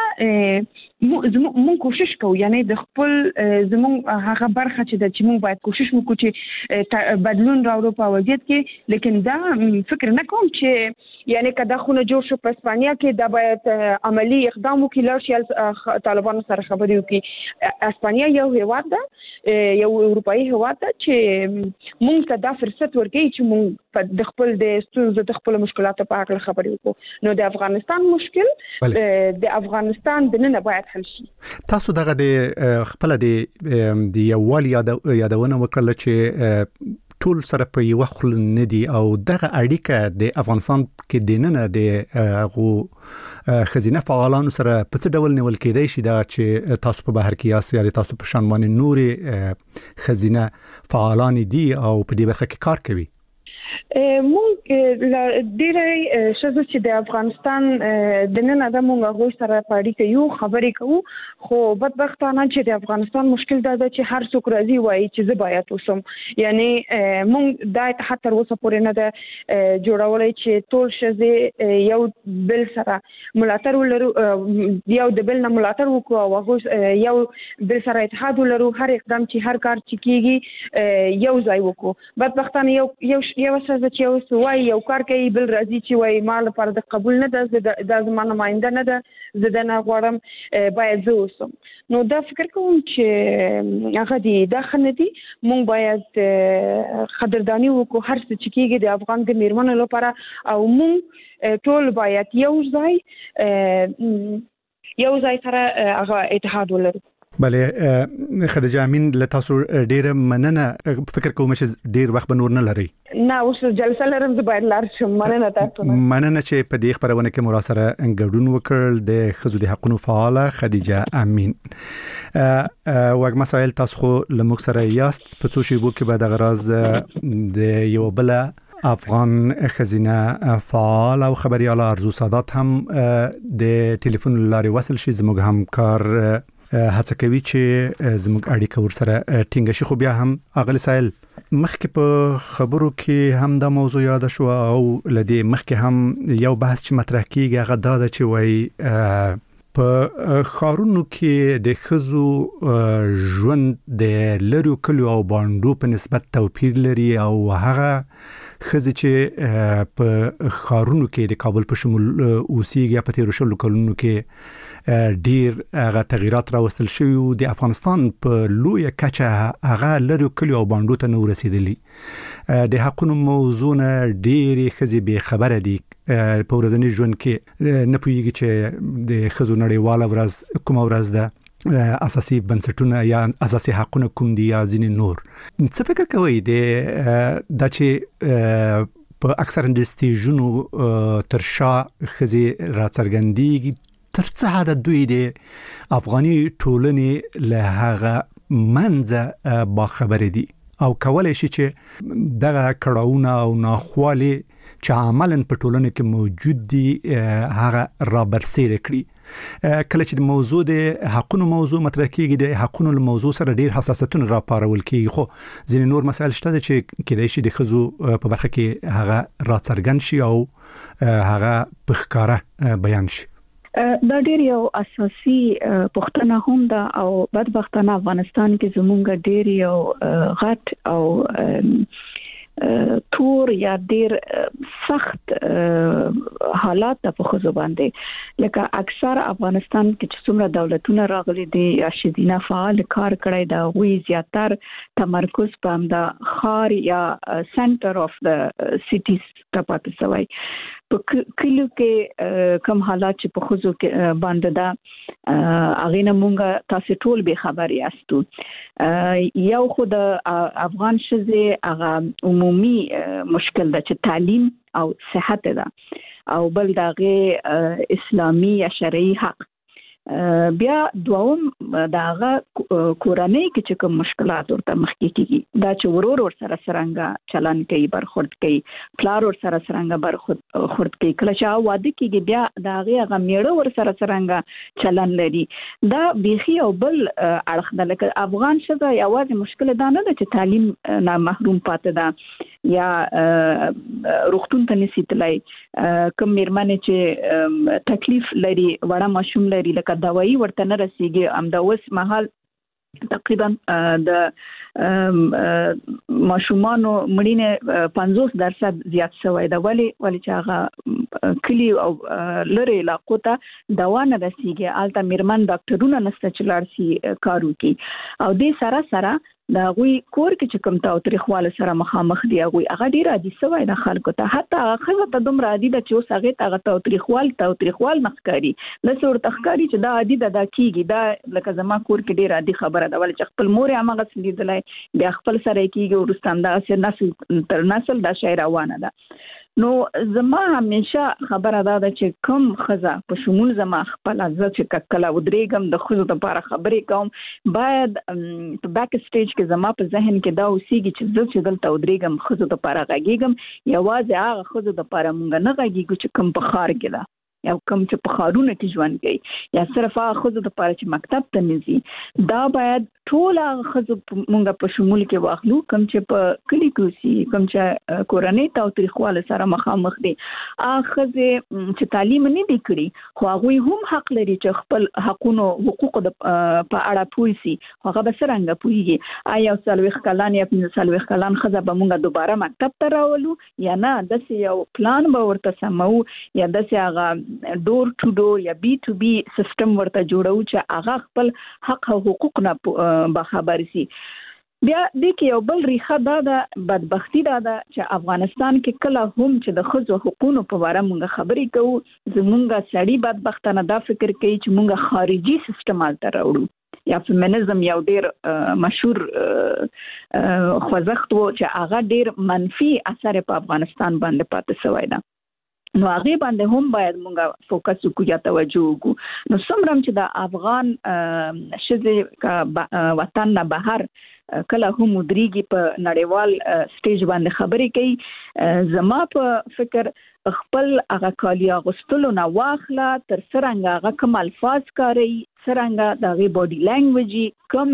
موږ کوشش کوو، یعنی د خپل زموږ هغه برخه چې د چې موږ باید کوشش وکړو چې بدلون راوړو په وضعیت کې. لیکن دا فکر نه کوم چې یعنی کدا خونه جوړ شو په اسپانیا کې دا باید عملی اقدام وکړي، لار شي طالبانو سره خبرې وکړي. اسپانیا یو هیواد ده، یو اروپאי هیواد ده چې موږ ته دا فرصت ورکوي چې موږ د خپل د ستونزو د خپل مشکلاتو په اړه خبرې وکړو. نو د افغانستان مشکل د افغانستان د نن باید حل شي. تاسو دغه د خپل د یووالي یادونه وکړه چې ټول سره په یو خل نه دي او دغه اړیکه د افغانستان کې د نن د غو خزینه فعالانو سره په څه ډول نیول کېدای شي دا چې تاسو په بهر کې یاست، یا تاسو په شان باندې نورې خزینه فعالان دي او په دې برخه کې کار کوي؟ مونږ ډېرې شزو چې د افغانستان د نن د مونږ غوښ سره پاړی کوي خبرې کوو، خو بدبختانه چې د افغانستان مشکل دا ده چې هر څوک راځي وایي چې زه باید وسم. یعنی مونږ دا اتحاد تر اوسه پورې نه ده جوړولای چې ټول شزې یو بل سره ملاتړ ولرو، یو د بل نه ملاتړ وکړو او هغه یو بل سره اتحاد ولرو. هر اقدام چې هر کار چې کیږي یو ځای وکړو. بدبختانه یو یو یو څه چې یو سوای یو کار کوي بل راځي چې وای مال پر د قبول نه ده، د زمانه ماینده نه ده، زه د نه غواړم باید زه اوسم. نو دا فکر کوم چې هغه دی دا خنه دی. مونږ باید قدردانی وکړو هر څه چې کیږي د افغان د میرمنو لپاره، او مونږ ټول باید یو ځای یو ځای سره هغه اتحاد ولرو. بله خدیجه امین، له تاسو ډیره مننه. فکر کوم چې ډیر وخت به نور نه لري. نه اوس جلسه لرم، زه باید لاړ شم. مننه تاسو نه. مننه چې په دې خبرونه کې مو سره ګډون وکړل. د ښځو د حقوقو فعاله خدیجه امین. وګ مسائل تاسو خو له موږ سره یاست. په څو شیبو کې به د غراز د یو بل افغان خزینه فعال او خبريال ارزو سادات هم د ټلیفون لارې وصل شي. زموږ همکار هڅه کوي چې زموږ اړیکه ورسره ټینګه شي. خو بیا هم اغلی سایل مخکې په خبرو کې هم دا موضوع یاد شو او لدی مخکې هم یو بحث چې مطرح کیږي هغه دا ده چې وای په خارونو کې د خزو ژوند د لریو کلیو او باندو په نسبت توپیر لري او هغه خزه چې په خارونو کې د کابل په شمول اوسېږي په تیر شلو کلونو کې ډیر هغه تغیرات راوستل شوی او د افغانستان په لوی کچه هغه لریو کلیو او باندو ته نو رسیدلی. د حقونو موضوع نه ډیر خزه به خبره دي په ورځنی ژوند کې نه پوهیږي چې د خزو نړیواله ورځ کوم ورځ ده اساسي بنسټونه یا اساسي حقونه کوم دي یا ځینې نور. څه فکر کوئ د د چې په اکثر انډستریونو تر شا خزي راڅرګندېږي تر څه حد دوی د افغاني ټولنې له هغه منځه با خبرې دي او کولای شي چې دغه کړهونه او ناخوالي چې عملاً په ټولنه کې موجود دي هغه را برسېره کړي. کله چې د موضوع د حقونو موضوع مطرح کیږي د حقونو له موضوع سره ډیر حساسیتونه را پارول کیږي خو ځینې نور مسایل شته چې کېدای شي د خزو په برخه کې هغه را څرګند شي او هغه په ښکاره بیان شي. دا ډیر یو اساسي پښتنه هم ده او بدبختانه افغانستان کې زمونږ ډیر یو غټ او تور یا ډیر سخت حالات په خزو باندې لکه اکثر افغانستان کې چې څومره دولتونه راغلي دي یا شدینه فعال کار کړی دا وی زیاتر تمرکز په امدا خار یا سنټر اف د سټیز ته پاتې شوی. په کلیو کې کوم حالات چې په خزو کې باندې دا اغه نه مونږه تاسو ټول به خبر یاستو. یو خود افغان شزه هغه عمومي مشکل ده چې تعلیم او صحت ده او بل دغه اسلامي یا شرعي حق. بیا دوام داغه کورنۍ کې چې کوم مشکلات ورته مخ کیږي دا چې ورور ور سره سرنګا چلان کوي برخورد کوي پلار ور سره سرنګا برخورد کوي کله چې واده کیږي بیا داغه هغه میړه ور سره سرنګا چلان لري. دا بيخي او بل اړخ د لکه افغان شته یوازې مشکل دا نه ده چې تعلیم نه محروم پاتې ده یا روغتون ته نسیتلای کوم میرمنې چې تکلیف لري وړه ماشوم لري لکه دوايي ورته نه رسیږي ام دا اوس مهال تقریبا د ماشومانو مړینه پنځوس درصد زیات شوی دا ولی ولی چې هغه کلی او لری علاقو ته دوا نه رسیږي الته میرمن ډاکټرونه نشته چې لاړ شي کارو کوي او دې سره سره دا غوي کور کې چې کوم تاو تاریخواله سره مخامخ دی غوي هغه ډیر عادي سوی د خلکو ته حتی هغه ته دومره عادي ده چې اوس هغه ته تاو تاریخوال تاو تاریخوال مخکاري لسور تخکاری چې دا عادي ده دا کیږي دا لکه زما کور کې ډیر عادي خبره ده ول چې خپل مور هغه سلیدلای بیا خپل سره کیږي ورستان دا چې نسل تر نسل دا شی روانه ده. نو زما همیشه خبره ده چې کوم خزه په شمول زما خپل عزت چې کله ودرېګم د خزو لپاره خبرې کوم باید په بیک سټیج کې زما په ذهن کې دا اوسېږي چې زه چې دلته ودرېګم خزو لپاره غږیږم یوازې هغه خزو لپاره مونږ نه غږیږو چې کوم په خار کې ده یا کوم چې په خارونه کې ژوند کوي یا صرف هغه خزو لپاره چې مکتب ته نځي دا باید ټول هغه خزو مونږ په شمول کې واخلو کوم چې په کلی کې سي کوم چې کورنۍ ته او تاریخواله سره مخامخ دي هغه چې تعلیم نه دي کړی خو هغه هم حق لري چې خپل حقونو حقوق په اړه پوي سي هغه به څنګه پويږي آیا سلويخ کلان یا پنځه سلويخ کلان خزه به مونږ دوباره مکتب ته راولو یا نه د یو پلان به ورته سمو یا د هغه ډور ټو ډور یا بي ټو بي سیستم ورته جوړو چې هغه خپل حق او حقوق نه به خبر سي. بیا د کې یو بل ریخه دا د بدبختی دا ده چې افغانستان کې کله هم چې د خزو حقوقو په اړه مونږ خبرې کوو زمونږ سړي بدبختانه دا فکر کوي چې مونږ خارجي سیستم الته راوړو یا فیمینزم یو ډیر مشهور خوځښت و چې هغه ډیر منفي اثر په افغانستان باندې پاتې شوی دی. نو هغه باندې هم باید مونږه فوکس وکړو یا توجه وکړو. نو څومره چې د افغان شزه وطن نه بهر کله هم مدريږي په نړیوال سټیج باندې خبرې کوي زما په فکر خپل هغه کالی اغوستلو نه واخله تر څرنګه هغه کوم الفاظ کاروي څرنګه د هغې باډي لینګویج کوم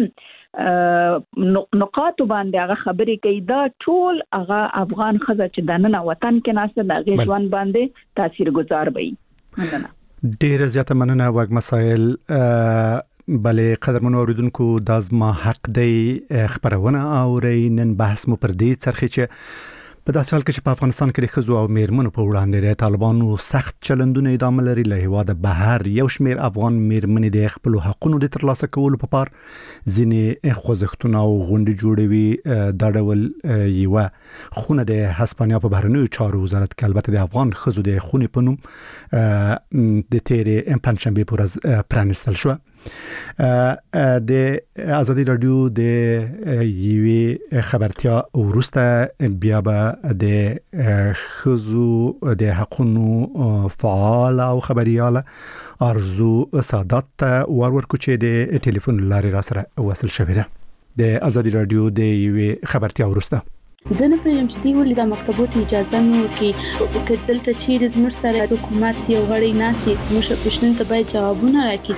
نقاط باندې هغه خبرې کوي دا ټول هغه افغان ښځه چې دننه وطن کې ناسته د هغې ژوند باندې تاثیرګذار وي. مننه. ډیره زیاته مننه. وګ مسائل بلې قدرمنو اوریدونکو د زما حق دی خبرونه اوري. نن بحث مو پر دې څرخي چې په داسې حال کې چې په افغانستان کې د ښځو او میرمنو په وړاندې د طالبانو سخت چلندونه ادامه لري، له هېواده بهر یو شمېر افغان میرمنې د خپلو حقونو د ترلاسه کولو په پار ځینې خوځښتونه او غونډې جوړوي. دا ډول یوه خونه د هسپانیا په بهرنیو چارو وزارت کې البته د افغان ښځو د خونې په نوم د تېرې پنجشنبې په ورځ پرانیستل شوه. د ازادي رادیو د یوې خبرتیا وروسته بیا به د ښځو د حقونو فعال او خبرياله ارزو سادات ته ورورکو چې د ټلیفون لارې را سره وصل شوې ده. د ازادي رادیو د یوې خبرتیا وروسته زه نه پوهیږم چې دوی ولې د مکتبو ته اجازه نه ورکوي، که دلته چیرې زموږ سره حکومت یو غړی ناست وي زموږ پوښتنو ته باید جوابونه راکړي.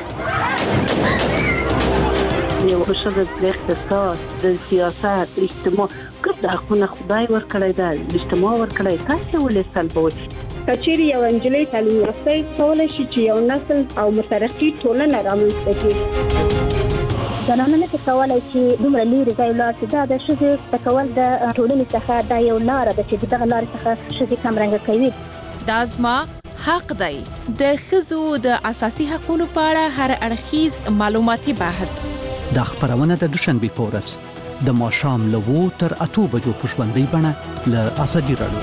یو ښځه د اقتصاد، د سیاست، د اجتماع کوم د حقونه خدای ورکړی دی، اجتماع ورکړی، تاسې ولې سلبوئ؟ که چیرې یو نجلۍ تعلیم یافته کولی شي چې یو نسل او مترقي ټولنه رامنځته کړي. زنانه نه کولای چې دومره لري ځای ولاړ شي. دا د ښځې تکول د ټولنې څخه دا یو لاره ده چې دغه لارې څخه ښځې کمرنګه کوي. دا زما حق دی. د ښځو د اساسي حقوقو په اړه هر اړخیز معلوماتي بحث دا خبرونه د دوشنبه په ورځ د ماښام له اوو تر اته بجو په ژوندۍ بڼه له ازادي رادیو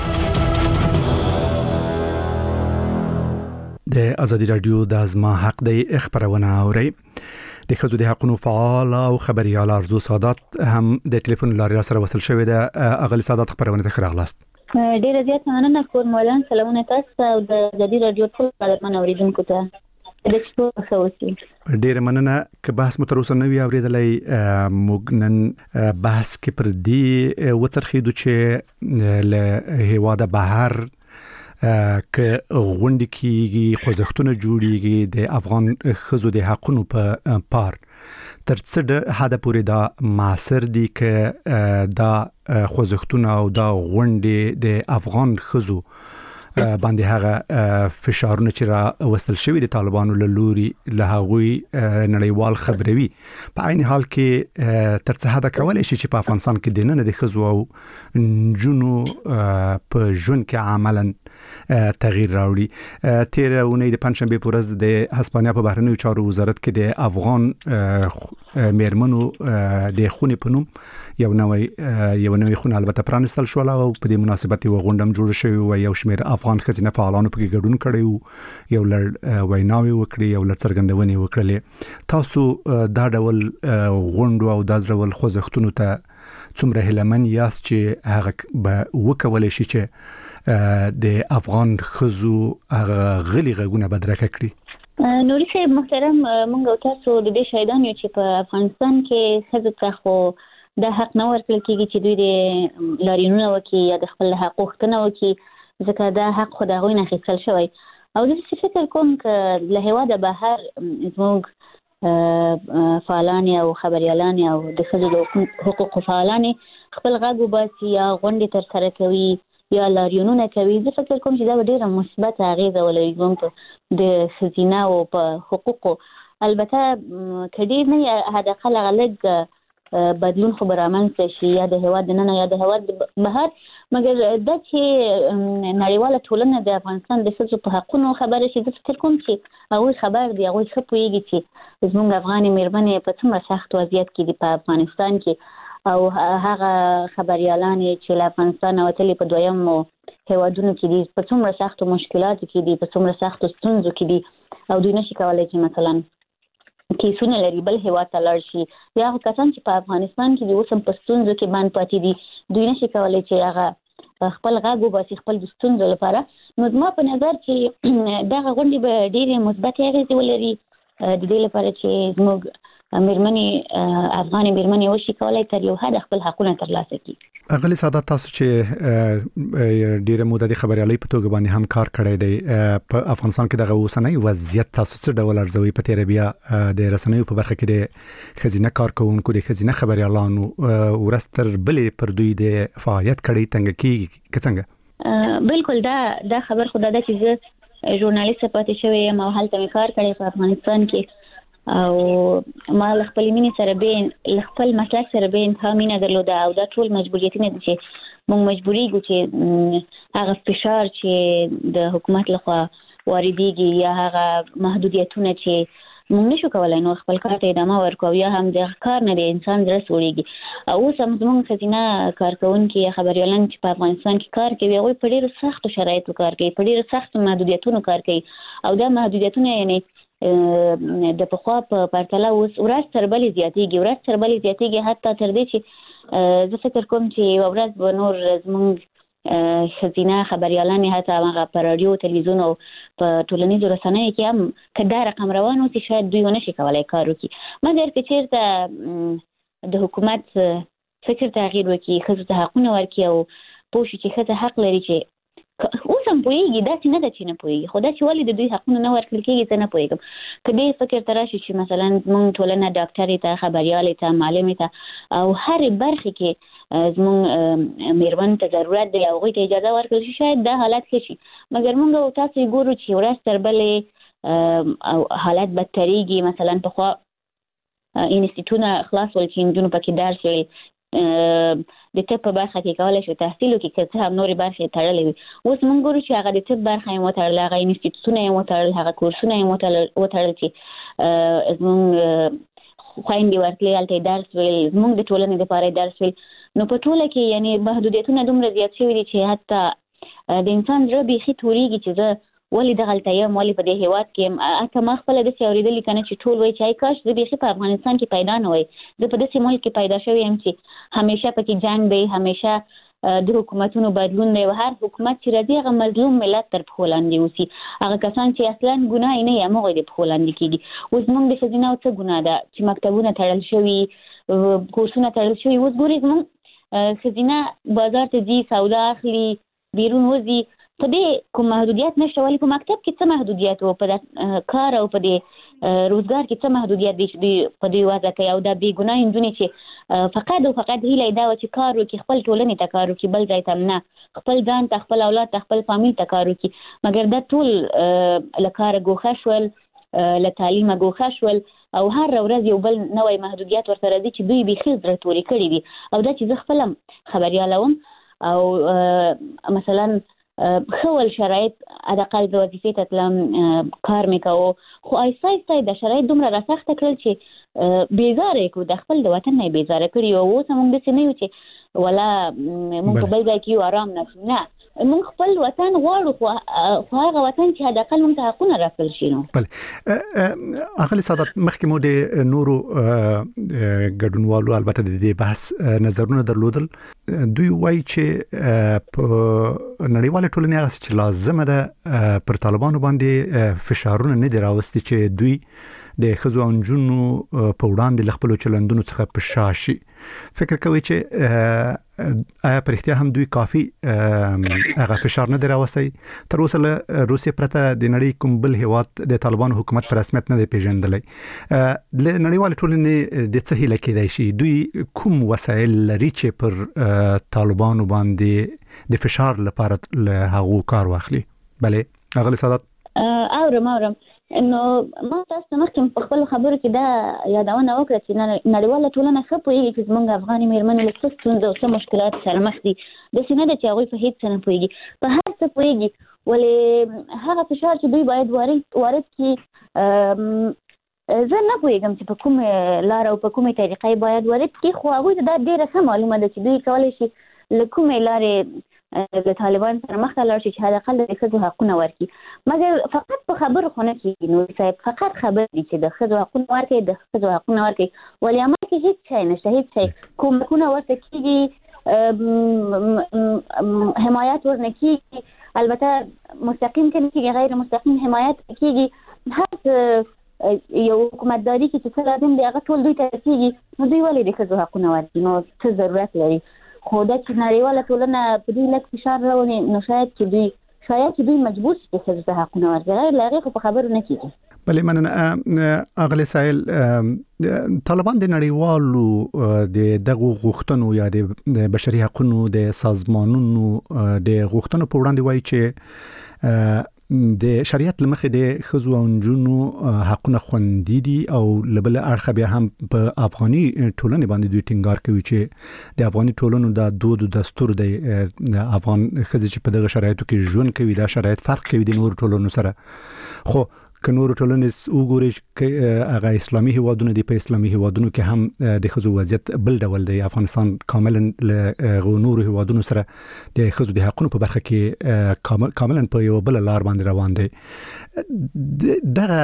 د ازادي رادیو د ازما حق دی خبرونه اوري. د ښځو د حقوقو فعال او خبريال ارزو سادات هم د ټلیفون لارې سره وصل شوې ده. اغلی سادات خبرونه ته راغلاست. ډیره زیاته مننه کور مولانا. سلامونه تاسو او د ازادي رادیو ټول قدرمن اوریدونکو ته. د څه خوښي ډیره مننه. که بحث مو تر اوسه نه وی اوریدلای موږ نن بحث کې پر دې وڅرخیدو چې له هېواده بهر که غونډې کېږي، خوځښتونه جوړېږي د افغان ښځو د حقونو په پار تر څه حده پورې دا معاصر دي که دا خوځښتونه او دا غونډې د افغان ښځو باندې هغه فشارونه چې را وستل شوی د طالبانو له لوري له هغوی نړیوال خبروي په عین حال کې تر څه حده کولای شي چې په افغانستان کې د نن د ښځو او نجونو په ژوند کې عملاً تغییر راوړي. تیر اونۍ د پنجشنبې په ورځ د هسپانیا په بهرنیو چارو وزارت کې د افغان میرمنو د خونې په نوم یو نوې یو نوې خونه البته پرانستل شو او په دې مناسبت یو غونډه جوړ شوی او یو شمېر افغان ښځینه فعالانو پکې ګډون کړی او یو لړ ویناوي وکړي او لړ څرګندونې وکړلې. تاسو دا ډول غونډو او دا ډول خوځښتونو ته څومره هیلمن یاست چې هغه به وکولای شي چې د افغان ښځو هغه غلي غږونه بدرګه کړي؟ نوري صاحب محترم، موږ او تاسو د دې شاهدان یو چې په افغانستان کې ښځو ته خو د حق نه ورکړل کېږي چې دوی د لاریونونه وکړي یا د خپل حق غوښتنه وکړي، ځکه دا حق خو د هغوی نه اخیستل شوی. او زه فکر کوم که له هېواده بهر زموږ فعالانې او خبریالانې او د ښځو د حقوقو فعالانې خپل غږ وباسي یا غونډې ترسره کوي یا لاریونونه کوي، زه فکر کوم چې دا به ډېره مثبته اغېزه ولري زموږ د ښځینه او په حقوقو. البته که ډېر نه حداقل هغه لږ بدلون خو به رامنځته شي یا د هېواد دننه یا د هېواد بهر، مګر دا چې نړیواله ټولنه د افغانستان د ښځو په حقونو خبره شي، زه فکر کوم چې هغوی خبر دي، هغوی ښه پوهېږي چې زموږ افغانې مېرمنې په څومره سخت وضعیت کې دي په افغانستان کې، او هغه خبریالانې چې له افغانستان وتلي په دویمو هېوادونو کې دي په څومره سختو مشکلاتو کې دي، په څومره سختو ستونزو کې دي، او دوی نشي کولی چې مثلا کیسونه لري بل هېواد ته لاړ شي، یا هغه کسان چې په افغانستان کې دي اوس هم په ستونزو کې بند پاتې دي، دوی نشي کولی چې هغه خپل غږ وباسي خپل د ستونزو لپاره. نو زما په نظر چې دغه غونډې به ډېرې مثبتې اغېزې ولري د دې لپاره چې زموږ میرمنې افغان میرمنې وشي کولای تر یو حد خپل حقونه ترلاسه کړي. اغلی ساده تاسو چې ډیره موده د خبريالۍ په توګه باندې هم کار کړی دی په افغانستان کې دغه اوسنۍ وضعیت تاسو څه ډول ارزوي په تیر بیا د رسنیو په برخه کې د خزینه کارکونکو د خزینه خبريالانو ورستر بلې پر دوی د فعالیت کړي څنګه کې څنګه؟ بالکل دا دا خبر خدای دا چې زه ژورنالیست پاتې شوی یم او هلته مې کار کړی په افغانستان کې او ما خپل مینې سره به خپل مسلک سره به انتها مینه درلوده او دا ټول مجبوریتونه دي چې موږ مجبوریږو چې هغه فشار چې د حکومت لخوا واردېږي یا هغه محدودیتونه چې موږ نشو کولای نو خپل کار ته ادامه ورکړو یا هم د کار نه د انسان زړه سوړېږي. او اوس هم زموږ خزینه کارکونکي یا خبريالان چې په افغانستان کې کار کوي هغوی په ډېرو سختو شرایطو کار کوي، په ډېرو سختو محدودیتونو کار کوي او دا محدودیتونه یعنی د پخوا په پرتله اوس ورځ تر بلې زیاتېږي ورځ تر بلې زیاتېږي حتی تر دې چې زه فکر کوم چې یوه ورځ به نور زموږ ښځینه خبریالانې حتی هغه په راډیو تلویزیون او په ټولنیزو رسنیو کې هم که دا رقم روان اوسي شاید دوی ونه شي کولی کار وکړي، مګر که چېرته د حکومت فکر تغییر وکړي، ښځو ته حقونه ورکړي او پوه شي چې ښځه حق لري چې اوس هم پوهېږي داسې نه ده چې نه پوهېږي، خو دا چې ولې د دوی حقونه نه ورکړل کېږي زه نه پوهېږم. که دې فکر ته راشي چې مثلا زموږ ټولنه ډاکټرې ته، خبریالې ته، معلمې ته او هرې برخې کې زموږ میرمنو ته ضرورت دی او هغوی ته اجازه ورکړل شي شاید دا حالت ښه شي، مګر موږ او تاسو یې ګورو چې ورځ تر بلې حالت بدتریږي. مثلا پخوا انسټیټونه خلاص ول چې نجونو پکې درس ویل، د طب په برخه کې کولی شو تحصیل وکړي که څه هم نورې برخې تړلې وي. اوس موږ ګورو چې هغه د طب برخه یې وتړل، هغه انسټیټوټونه یې وتړل، هغه کورسونه یې وتړل چې زموږ خویندې ورتلې هلته یې درس ویل، زموږ د ټولنې دپاره یې درس ویل. نو په ټوله کې یعنې محدودیتونه دومره زیات شوي دي چې حتی د انسان زړه بیخي تورېږي چې زه ولې دغلته یم، ولې په دې هېواد کې یم. حتی ما خپله داسې اورېدلي که نه چې ټول وایي چې ای کاش زه بیخي په افغانستان کې پیدا نه وای، زه په داسې ملک کې پیدا شوی یم چې همیشه پکې جنګ دی، همیشه د حکومتونو بدلون دی او هر حکومت چې راځي هغه مظلوم ملت تر پښو لاندې اوسي، هغه کسان چې اصلا ګناه یې نه وي همغوی د پښو لاندې کېږي. اوس زموږ د ښځینهو څه ګناه ده چې مکتبونه تړل شوي، کورسونه تړل شوي. اوس ګورې زموږ ښځینه بازار ته ځي، سودا اخلي، بیرون وځي، په دې کوم محدودیت نشته. ولې په مکتب کې څه محدودیت و، په کار او په دې روزګار کې څه محدودیت دی چې دوی په دوی وضع کوي. او دا بې ګناه نجونې چې فقط او فقط هیله یې دا وه چې کار وکړي، خپل ټولنې ته کار وکړي، بل ځای ته نه، خپل ځان ته، خپل اولاد ته، خپل فامیل ته کار وکړي. مګر دا ټول له کاره ګوښه شول، له تعلیمه ګوښه شول او هر ورځ یو بل نوی محدودیت ورسره دي چې دوی بیخي زړه تورې کړي دي. او دا چې زه خپله هم خبریاله وم او مثلا خول شرایط حداقل د وظیفې ته تلم، کار مې کوو، خو آیسته آیسته د شرایط دومره راسخته کړل چې بیزاره یې کړو، د خپل د وطن نه یې بیزاره کړي. او اوس هم موږ داسې نه یو چې ولا موږ په بل ځای کې یو ارام نشو، نه، موږ خپل وطن غواړو، خو هغه وطن چې حداقل موږ ته حقونه راکړل شي. نو بله اغلی سعادت، مخکې مو د نورو ګډونوالو البته د دې بحث نظرونه درلودل، دوی وایي چې په نړیواله ټولنې هغه چې لازمه ده پر طالبانو باندې فشارونه نه دي راوستي چې دوی د ښځو او نجونو په وړاندې له خپلو چلندونو څخه په شا شي. فکر کوي چې آیا په رښتیا هم دوی کافي هغه فشار نه دی راوستی؟ تر اوسه له روسیې پرته د نړۍ کوم بل هېواد د طالبانو حکومت په رسمیت نه دی پیژندلی. له نړیوالې ټولنې د څه هیله کېدای شي؟ دوی کوم وسایل لري چې پر طالبانو باندې د فشار لپاره له هغو کار واخلي؟ بلې اغلی سعادت. اورم اورم نو ما تاسو ته مخکې په خپلو خبرو کې دا یادونه وکړه چې نړیواله ټولنه ښه پوهېږي چې زموږ افغاني مېرمنې له څه ستونزو او څه مشکلاتو سره مخ دي. داسې نه ده چې هغوی په هېڅ څه نه پوهېږي، په هر څه پوهېږي. ولې هغه فشار چې دوی باید وارد وارد کړي، زه نه پوهېږم چې په کومې لاره او په کومې طریقه یې باید وارد کړي، خو هغوی ته دا ډېره ښه معلومه ده چې دوی کولی شي له کومې لارې د طالبان سره مخ ته لاړ شي چې حداقل د ښځو حقونه ورکړي. مګر فقط په خبرو خو نه کېږي نور صاحب، فقط خبرې دي چې د ښځو حقونه ورکړي، د ښځو حقونه ورکړي، ولې عمل کې هېڅ شی نشته، هېڅ شی. کومکونه ورته کېږي، حمایت ورنه کېږي، البته مستقیم که نه کېږي، غیر مستقیم حمایت کېږي، هر څه یو حکومتداري کې چې څه لازم دی هغه ټول دوی ته رسېږي نو دوی ولې د ښځو حقونه ورکړي نو څه ضرورت لري خو دا چې نړیواله ټولنه په دوی لږ فشار راولي نو شاید چې دوی شاید چې دوی مجبور شي چې ښځو ته حقونه ورکړي غیر له هغې خو په خبرو نه کېږي. بلې مننه اغلې سایل طالبان د نړیوالو د دغه غوښتنو یا د بشري حقوقو د سازمانونو د غوښتنو په وړاندې وایي چې د شریعت لمخې د ښځو او نجونو حقونه خوندي دي او لبل اړخ بیا هم په افغاني ټولنې باندې دوی ټینګار کوي چې د افغاني ټولنو د دود او دستور د افغان ښځې چې په دغه شرایطو کې ژوند کوي دا شرایط فرق کوي د نور ټولنو سره خو که نور ټولنې وګوري چې هغه اسلامي هیوادونه دي په اسلامي هیوادونو کې هم د ښځو وضعیت بل ډول دی افغانستان کاملا له نور هیوادونو سره د ښځو د حقوقو په برخه کې کاملا په یو بل لار باندې روان دی.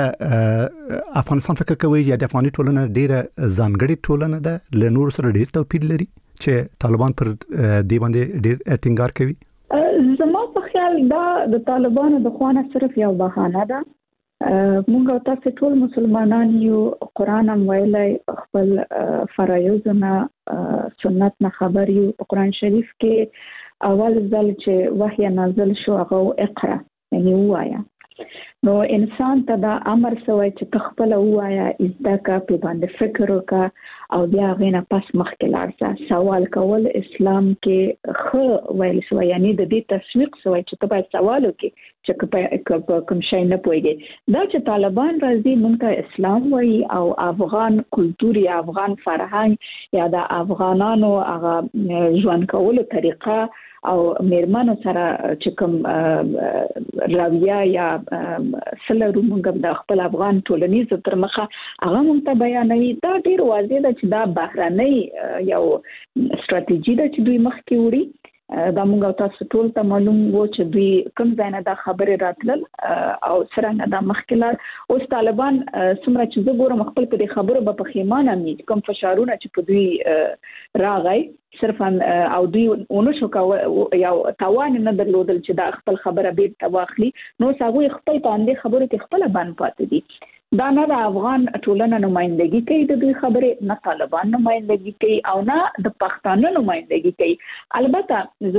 دغه افغانستان فکر کوي یا د افغاني ټولنه ډیره ځانګړې ټولنه ده له نور سره ډیر توپیر لري چې طالبان پر دې باندې ډیر ټینګار کوي. زما په خیال دا د طالبانو د خوانه صرف یو بهانه ده. مونږ او تاسو ټول مسلمانان یو قرآن هم ویلای خپل فرایضونه سنت نه خبر یو قرآن شریف کې اول ځل چې وحی نازل شو هغه اقرا یعنی وایا نو انسان ته دا امر شوی چې تخپل وایا ازدکا په باندې فکر وکړه او بیا غینه پس مخکې لاړ سوال کول اسلام کې خو ویل شو یعنی د دې تشویق شوی چې ته باید سوال وکړې چې کوم شي نه پوهیږي دا چې طالبان راځي مونږ ته اسلام وایي او افغان کلتور یا افغان فرهنګ یا د افغانانو هغه ژوند کولو طریقه او میرمنو سره چې کوم رویه یا سلرو مونږ د خپل افغان ټولنیز تر مخه هغه مونږ ته بیانوي دا ډیر واضح ده چې دا بهرنۍ یو ستراتیژي ده چې دوی مخکې وړي دا مونږ تاسو ټول ته معلوم وو چې دوی کوم ځای نه دا خبره راتلل او څنګه دا مخکلار اوس طالبان څومره چې زه ګورم خپل په دې خبره به پښیمانه مي کوم فشارونه چې په دوی راغی صرف او دوی اونو شو یو توان نه درلودل چې دا خپل خبره به تواخلي نو څنګه خپل باندې خبره کې خپل باندې پاتې دي دا نه د افغان ټولنه نمائندګي کوي د دوی خبره نه طالبان نمائندګي کوي او نه د پښتانه نمائندګي کوي البته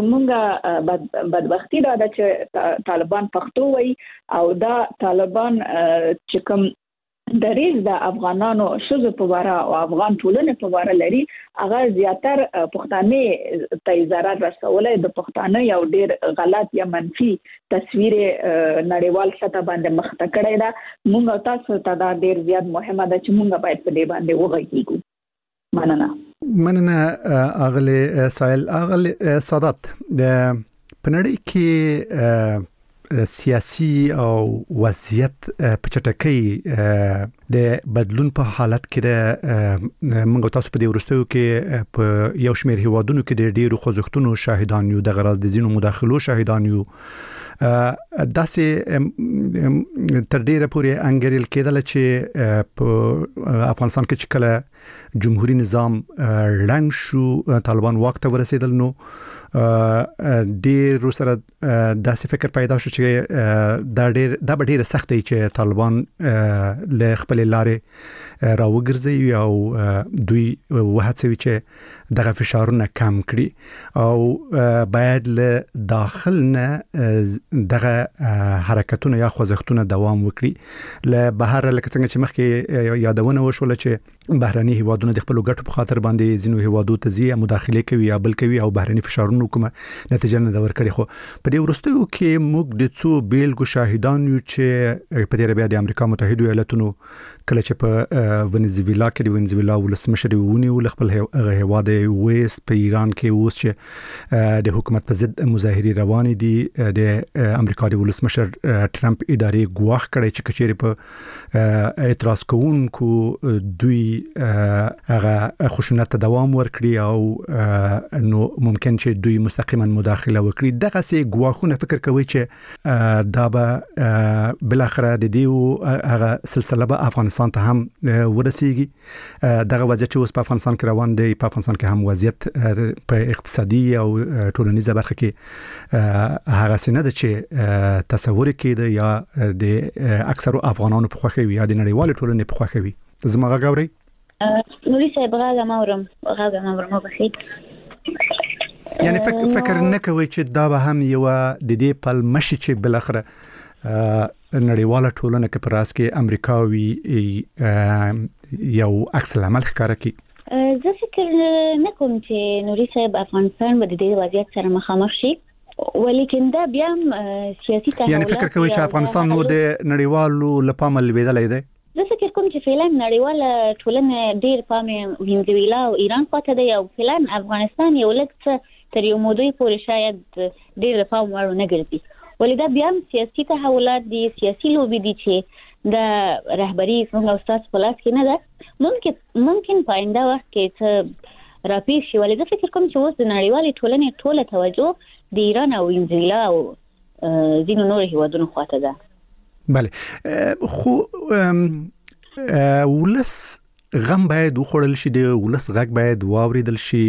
زمونږ بدبختی دا ده چې طالبان پښتو وایي او دا طالبان چې کوم د ریز د افغانانو شذ په واره او افغان ټولنې په واره لري هغه زیاتر پښتانه ته ضرر رسولای د پښتانه یو ډیر غلط یا منفي تصویر نړیوال سطح باندې مخته کړی دا موږ تاسو ته دا ډیر زیات مهمه ده چې موږ باید په دې باندې وغږیږو. مننه مننه اغله سایل اغله سادات د پنړی کې سیاسي او وضعیت په چټکۍ د بدلون په حالت کې د موږ تاسو په دې ورستیو کې په یو شمېر هیوادونو کې د ډیرو خوځښتونو شاهدان یو د غراض د زینو مداخلو شاهدان یو داسې تر ډیره پورې انګریل کېدل چې په افغانستان کې چې کله جمهوریت نظام رنګ شو طالبان واک ته ورسېدل نو ډیر سره داسې فکر پیدا شو چې دا ډیر دا ډیره سخت دی چې طالبان له خپل لارې راوګرځي او دوی وهڅوي چې دغه فشارونه کم کړي او باید له داخل نه دغه حرکتونه یا خوځښتونه دوام وکړي له بهر لکه څنګه چې مخکې یادونه وشول چې بهرني هیوادونه د خپل ګټو په خاطر باندې ځینو هیوادو ته ځي مداخله کوي یا بل کوي او بهرني فشارونه کومه نتیجه نه ورکړي خو په دې ورستیو کې موږ د څو بیلګو شاهدان یو چې په دې بیا د امریکا متحده ایالاتونو کله چې په ونیزویلا کې د ونیزویلا ولسمشر ونی ول خپل هیواد ویست په ایران کې اوس چې د حکومت په ضد مظاهره روان دي د امریکا د ولسمشر ټرمپ ادارې ګواښ کړی چې کچېری په اعتراض کوونکو دوی هغه خشونت ته دوام ورکړي او نو ممکن چې دوی مستقیما مداخله وکړي دغه سي ګواښونه فکر کوي چې دا به بل اخر د دې هغه سلسله به افغانستان ته هم ورسیږي. دغه وضعیت چې اوس په افغانستان کې روان دی، په افغانستان کې هم وضعیت په اقتصادي او ټولنیزه برخه کې هغه سینه ده چې تصور کېده یا د اکثر افغانانو په خوښه وي یا د نړیوال ټولنې په خوښه وي. زما غاوري نوري صاحب غاغه مورم غاغه مورم بخیر. یعنی فکر فکر نه کوي چې دا به هم یو د دې پل مشي چې بل اخره نړیواله ټولنه کې پراس کې امریکاوي یو عکس العمل ښکاره کوي. زه فکر نه کوم چې نوري صاحب افغانستان به د دې وضعیت سره مخامخ شي، ولیکن دا بیا سیاسي تحولات. یعنی فکر کوي چې افغانستان نو د نړیوالو لپاره لویدلې ده. زه فکر کوم چې فعلا نړیواله ټولنه ډیر پام وینځویلا او ایران خواته دی او فعلا افغانستان یو لږ تر یو مودې پورې شاید ډیر پام وړ نه ګرځي، ولې دا بیا سیاسي تحولات دي، سیاسي لوبي دي چې د رهبری څنګه استاد په لاس کې نه ده. ممکن ممکن په آینده وخت کې څه راپېښ شي، ولې زه فکر کوم چې اوس د نړیوالې ټولنې ټوله توجه د ایران او وینځویلا او ځینو نورو هیوادونو خواته ده. بله، خو ولس غم باید وخوړل شي، د ولس غږ باید واوریدل شي،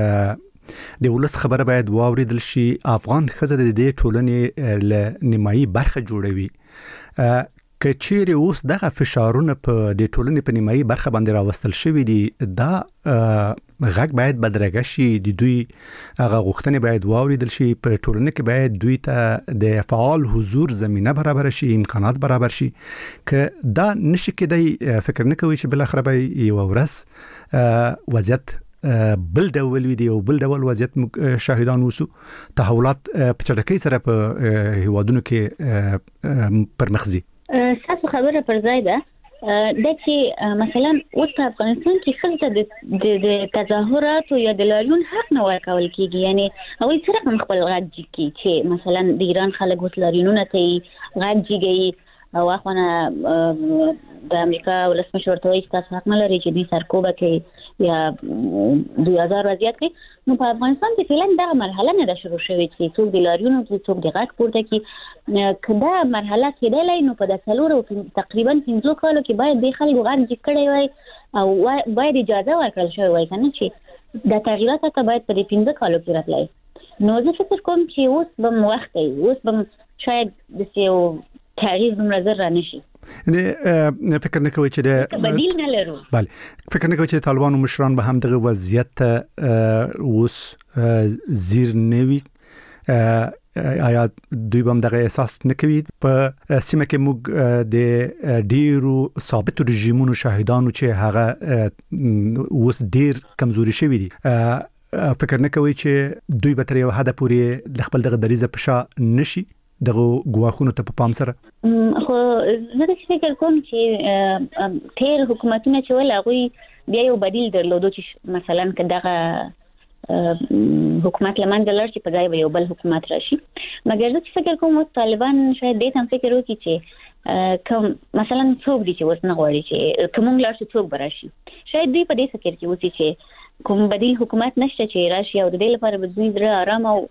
د ولس خبره باید واوریدل شي. افغان ښځه د دې ټولنې له نیمایي برخه جوړوي. که چیرې اوس دغه فشارونه په د ټولنې په نیمایي برخه باندې راوستل شوي دي، دا غږ باید بدرګه شي، د دوی هغه غوښتنې باید واوریدل شي، په ټولنه کې باید دوی ته د فعال حضور زمینه برابر شي، امکانات برابر شي. که دا نشي کېدای، فکر نه کوي چې بل اخر به یو ورځ وضعیت بل ډول وي دی او بل ډول وضعیت شاهدان اوسو. تحولات په چټکۍ سره په هیوادونو کې پرمخ ځي. تاسو خبره پر ځای ده د چې مثلا اوس په افغانستان کې ښځو ته د تظاهراتو یا د لاریون حق نه ورکول کېږي. یعنی هغوی څه رقم خپل غږ جګي چې مثلا د ایران خلک اوس لاریونونه کوي، غږ جګوي او اخوانه د امریکا ولسمشر ورته وایي چې تاسو حق نه لرئ چې دوی سرکوبه کوي یا دوی ازار وضعیت کوي. نو په افغانستان کې فعلا دغه مرحله نه ده شروع شوې چې څوک د لاریونو کوي، څوک د غږ پورته کوي. که دا مرحله کېدلی نو په د څلورو تقریبا پنځو کالو کې باید د خلکو غږ جګ کړی وای او باید اجازه ورکړل شوې وای، که نه چې د تغییرات ته باید په دې پنځه کالو کې راتلی. نو زه فکر کوم چې اوس به م وخت کوي، اوس به م شاید داسې یو تغییر دومره زر را نشي. یعنی فکر نه کوي چې د بدیل نه لرو. بله، فکر نه کوي چې طالبانو مشران به هم دغه وضعیت اوس زیر نه وي. آیا دوی به هم دغه احساس نه کوي؟ په سیمه کې موږ د ډیرو ثابتو رژیمونو شاهدانو چې هغه اوس ډیر کمزوري شوي دي. فکر نه کوي چې دوی به تر یو حده پورې د خپل دغه دریځه په شا نشي دغه ګواښونو ته په پام سره؟ خو زه د فکر کوم چې تیر حکومتونه چې ول هغوی بیا یو بدیل درلودو چې مثلا که دغه حکومت لمنځه لاړ شي په ځای به یو بل حکومت راشي. مګر زه فکر کوم اوس طالبان شاید دې هم فکر وکړي چې کوم مثلا څوک دي چې اوس نه غواړي چې که موږ لاړ شو څوک به راشي. شاید دوی په دې فکر کې اوسي چې کوم بدیل حکومت نشته چې راشي او د دې لپاره به دوی زړه آرام او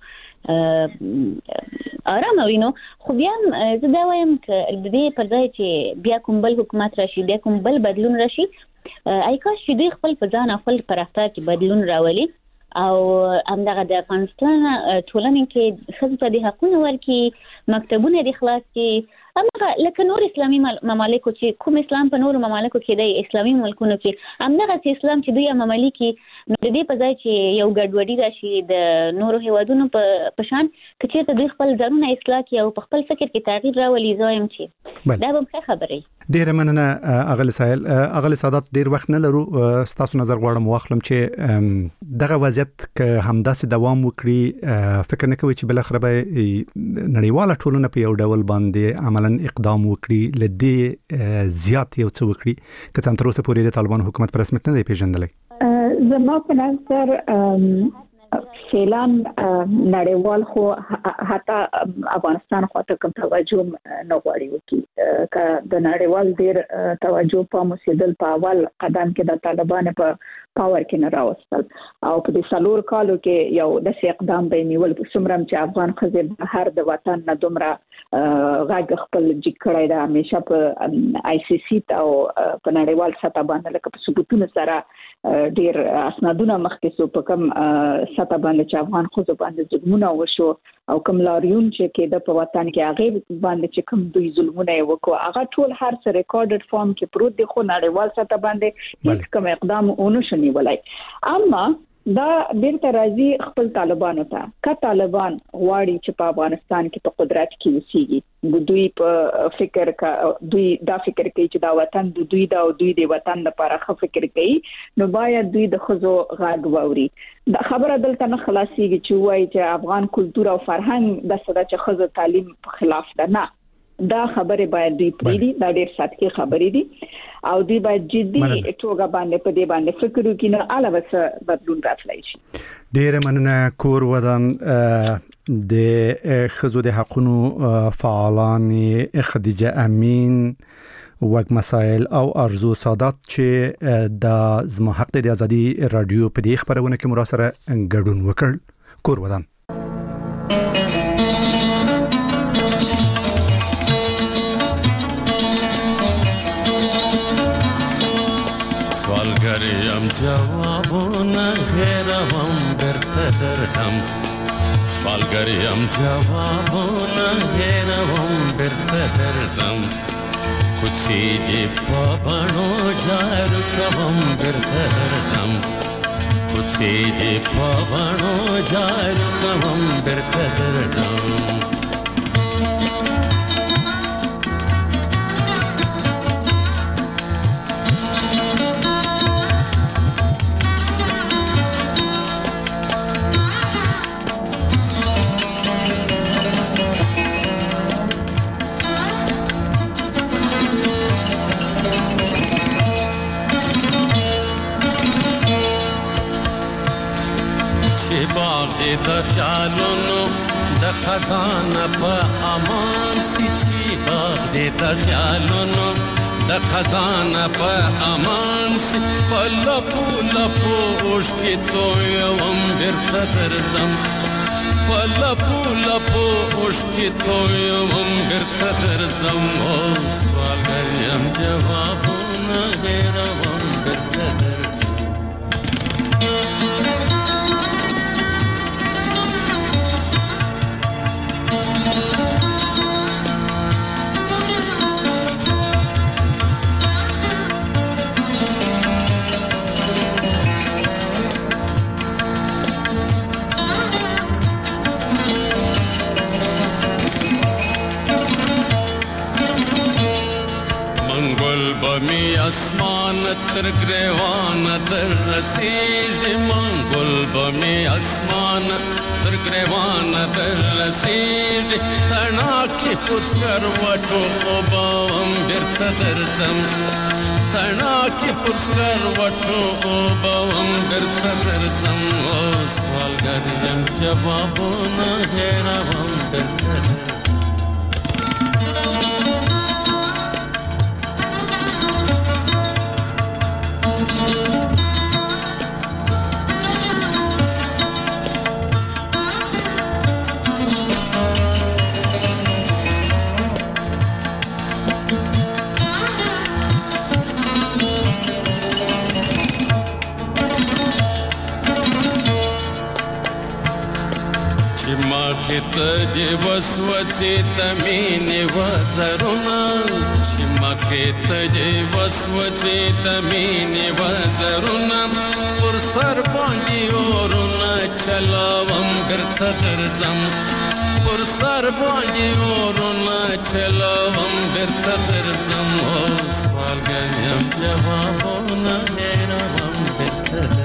آرام وینو. خو بیا زه دا وایم چې د دې پر ځای چې بیا کوم بل حکومت راشي، بیا کوم بل بدلون راشي، ای کاش چې دوی خپل په ځان او خپل په رفتار کې بدلون راولي او همدغه د افغانستان ټولنې کې ښځو ته د حقونو ورکړي، مکتبونه دې خلاص کړي، همغه لکه نور اسلامي ممالکو چې کوم اسلام په نورو ممالکو کې دی، اسلامي ملکونو کې همدغه اسلام چې دوی عملي کړي. نو د دې په ځای چې یو ګډوډي راشي د نورو هیوادونو په شان، که چېرته دوی خپل ځانونه اصلاح کړي او په خپل فکر کې تغییر راولي، زه وایم چې دا به ښه خبره وي. ډېره مننه اغلې سایل. اغلې سادات، ډېر وخت نه لرو، ستاسو نظر غواړم واخلم چې دغه وضعیت که همداسې دوام وکړي، فکر نه کوي چې بالاخره به نړیواله ټولنه په یو ډول باندې عملاً اقدام وکړي، له دې زیات یو څه وکړي، که څه هم تر اوسه پورې د طالبانو حکومت په رسمیت نه دی پیژندلی؟ زما په نظر فعلا نړیوال خو حتی افغانستان خواته کوم توجه نه غواړي وکړي. که د نړیوال ډېر توجه په مسیدل په اول قدم کې د طالبانو په پاور کې نه راوستل او په دې سلور کالو کې یو د اقدام به نیول سمرم چې افغان خزه هر د وطن نه دومره غاګ خپل جکړای دا همیشه په آی سی سی او په نړیوال سطح باندې لکه په ثبوتونو سره ډیر اسنادونه مخکې سو په کوم سطح باندې چې افغان خزه باندې ظلمونه وشو او کوم لاریون چې کې د په وطن کې هغه باندې چې کوم دوی ظلمونه وکړو هغه ټول هر څه ریکارډډ فارم کې پروت دي خو نړیوال سطح باندې هیڅ کوم اقدام ونه شنی ولای اما دا بیرته راځي خپل طالبانو ته که طالبان غواړي چې په افغانستان کې په قدرت کې وسیږي دوی په فکر کا دوی دا فکر کوي چې دا وطن د دوی دا او دوی د وطن لپاره ښه فکر کوي نو باید دوی د خزو غاګ ووري دا خبره دلته نه خلاصيږي چې وایي چې افغان کلچر او فرهنګ د صدا چې خزو تعلیم په خلاف ده نه دا خبره باید دوی پریدي دا ډېر ساتي خبرې دي او دوی باید جدي توګه باندې په دې باندې فکر وکړي نو علاوه بدلون راتلی شي. ډېر مننه کور ودان د خزو د حقونو فعالان خدیجه امین وګ مسائل او ارزو سادات چې د زما حق د ازادي رادیو په دې خبرونه کې مراسره ګډون وکړ. کور ودان سوالگریم جوابونه هیروم برته درزم سوالگریم جوابونه هیروم برته درزم کچی دی پابانو جار کوم برته درزم کچی دی پابانو جار کوم برته درزم د خیالونو د خزانه په امان سي چې باغ دې د خیالونو د خزانه په امان سي په لپو لپو اوښکې تویوم بیرته درځم په لپو لپو اوښکې تویوم بیرته درځم او سوالګر یم جوابونه هېروم بیرته درځم بمی اسمان تر گریوان در رسیږي منګل بمی اسمان تر گریوان در رسیږي تنا کې پوسکر وټو وبم بیرته درځم تنا کې پوسکر وټو وبم بیرته درځم او سوالګر یم جوابونه هېروم بیرته خط دی وسوسه تمینه وزرونه چې مخت دی وسوسه تمینه وزرونه پر سر باندې اورونه چلاوم بیرته درځم پر سر باندې اورونه چلاوم بیرته درځم او سوالګر یم جوابونه هېروم بیرته درځم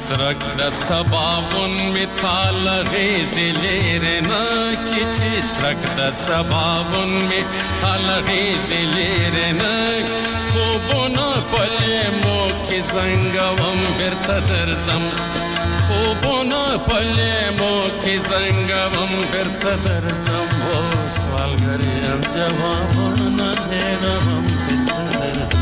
سرک د سبابون می تال غیزی لیرنا کی چی سرک د سبابون می تال غیزی لیرنا خوبونا پلی مو کی زنگوم برتا درزم خوبونا پلی مو کی زنگوم برتا درزم و سوال گریم جوابونا نیدم برتا درزم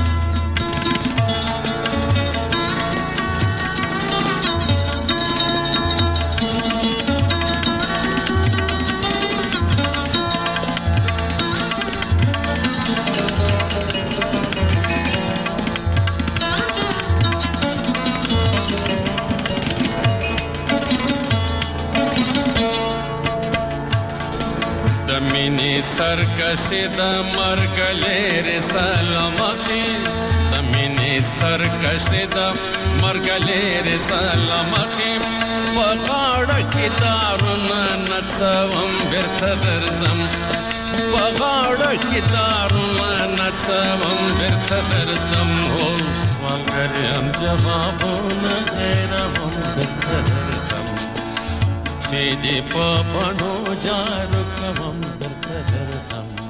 مینی سرکشی دا مرگ لیر سلامتی دا مینی سرکشی دا مرگ لیر سلامتی بغاڑا کی دارونا نتسوام برتا درزم بغاڑا کی دارونا نتسوام برتا درزم او سوال کریم جوابونا غیرم برتا درزم سیدی پا بنو جارو کوم درته درځم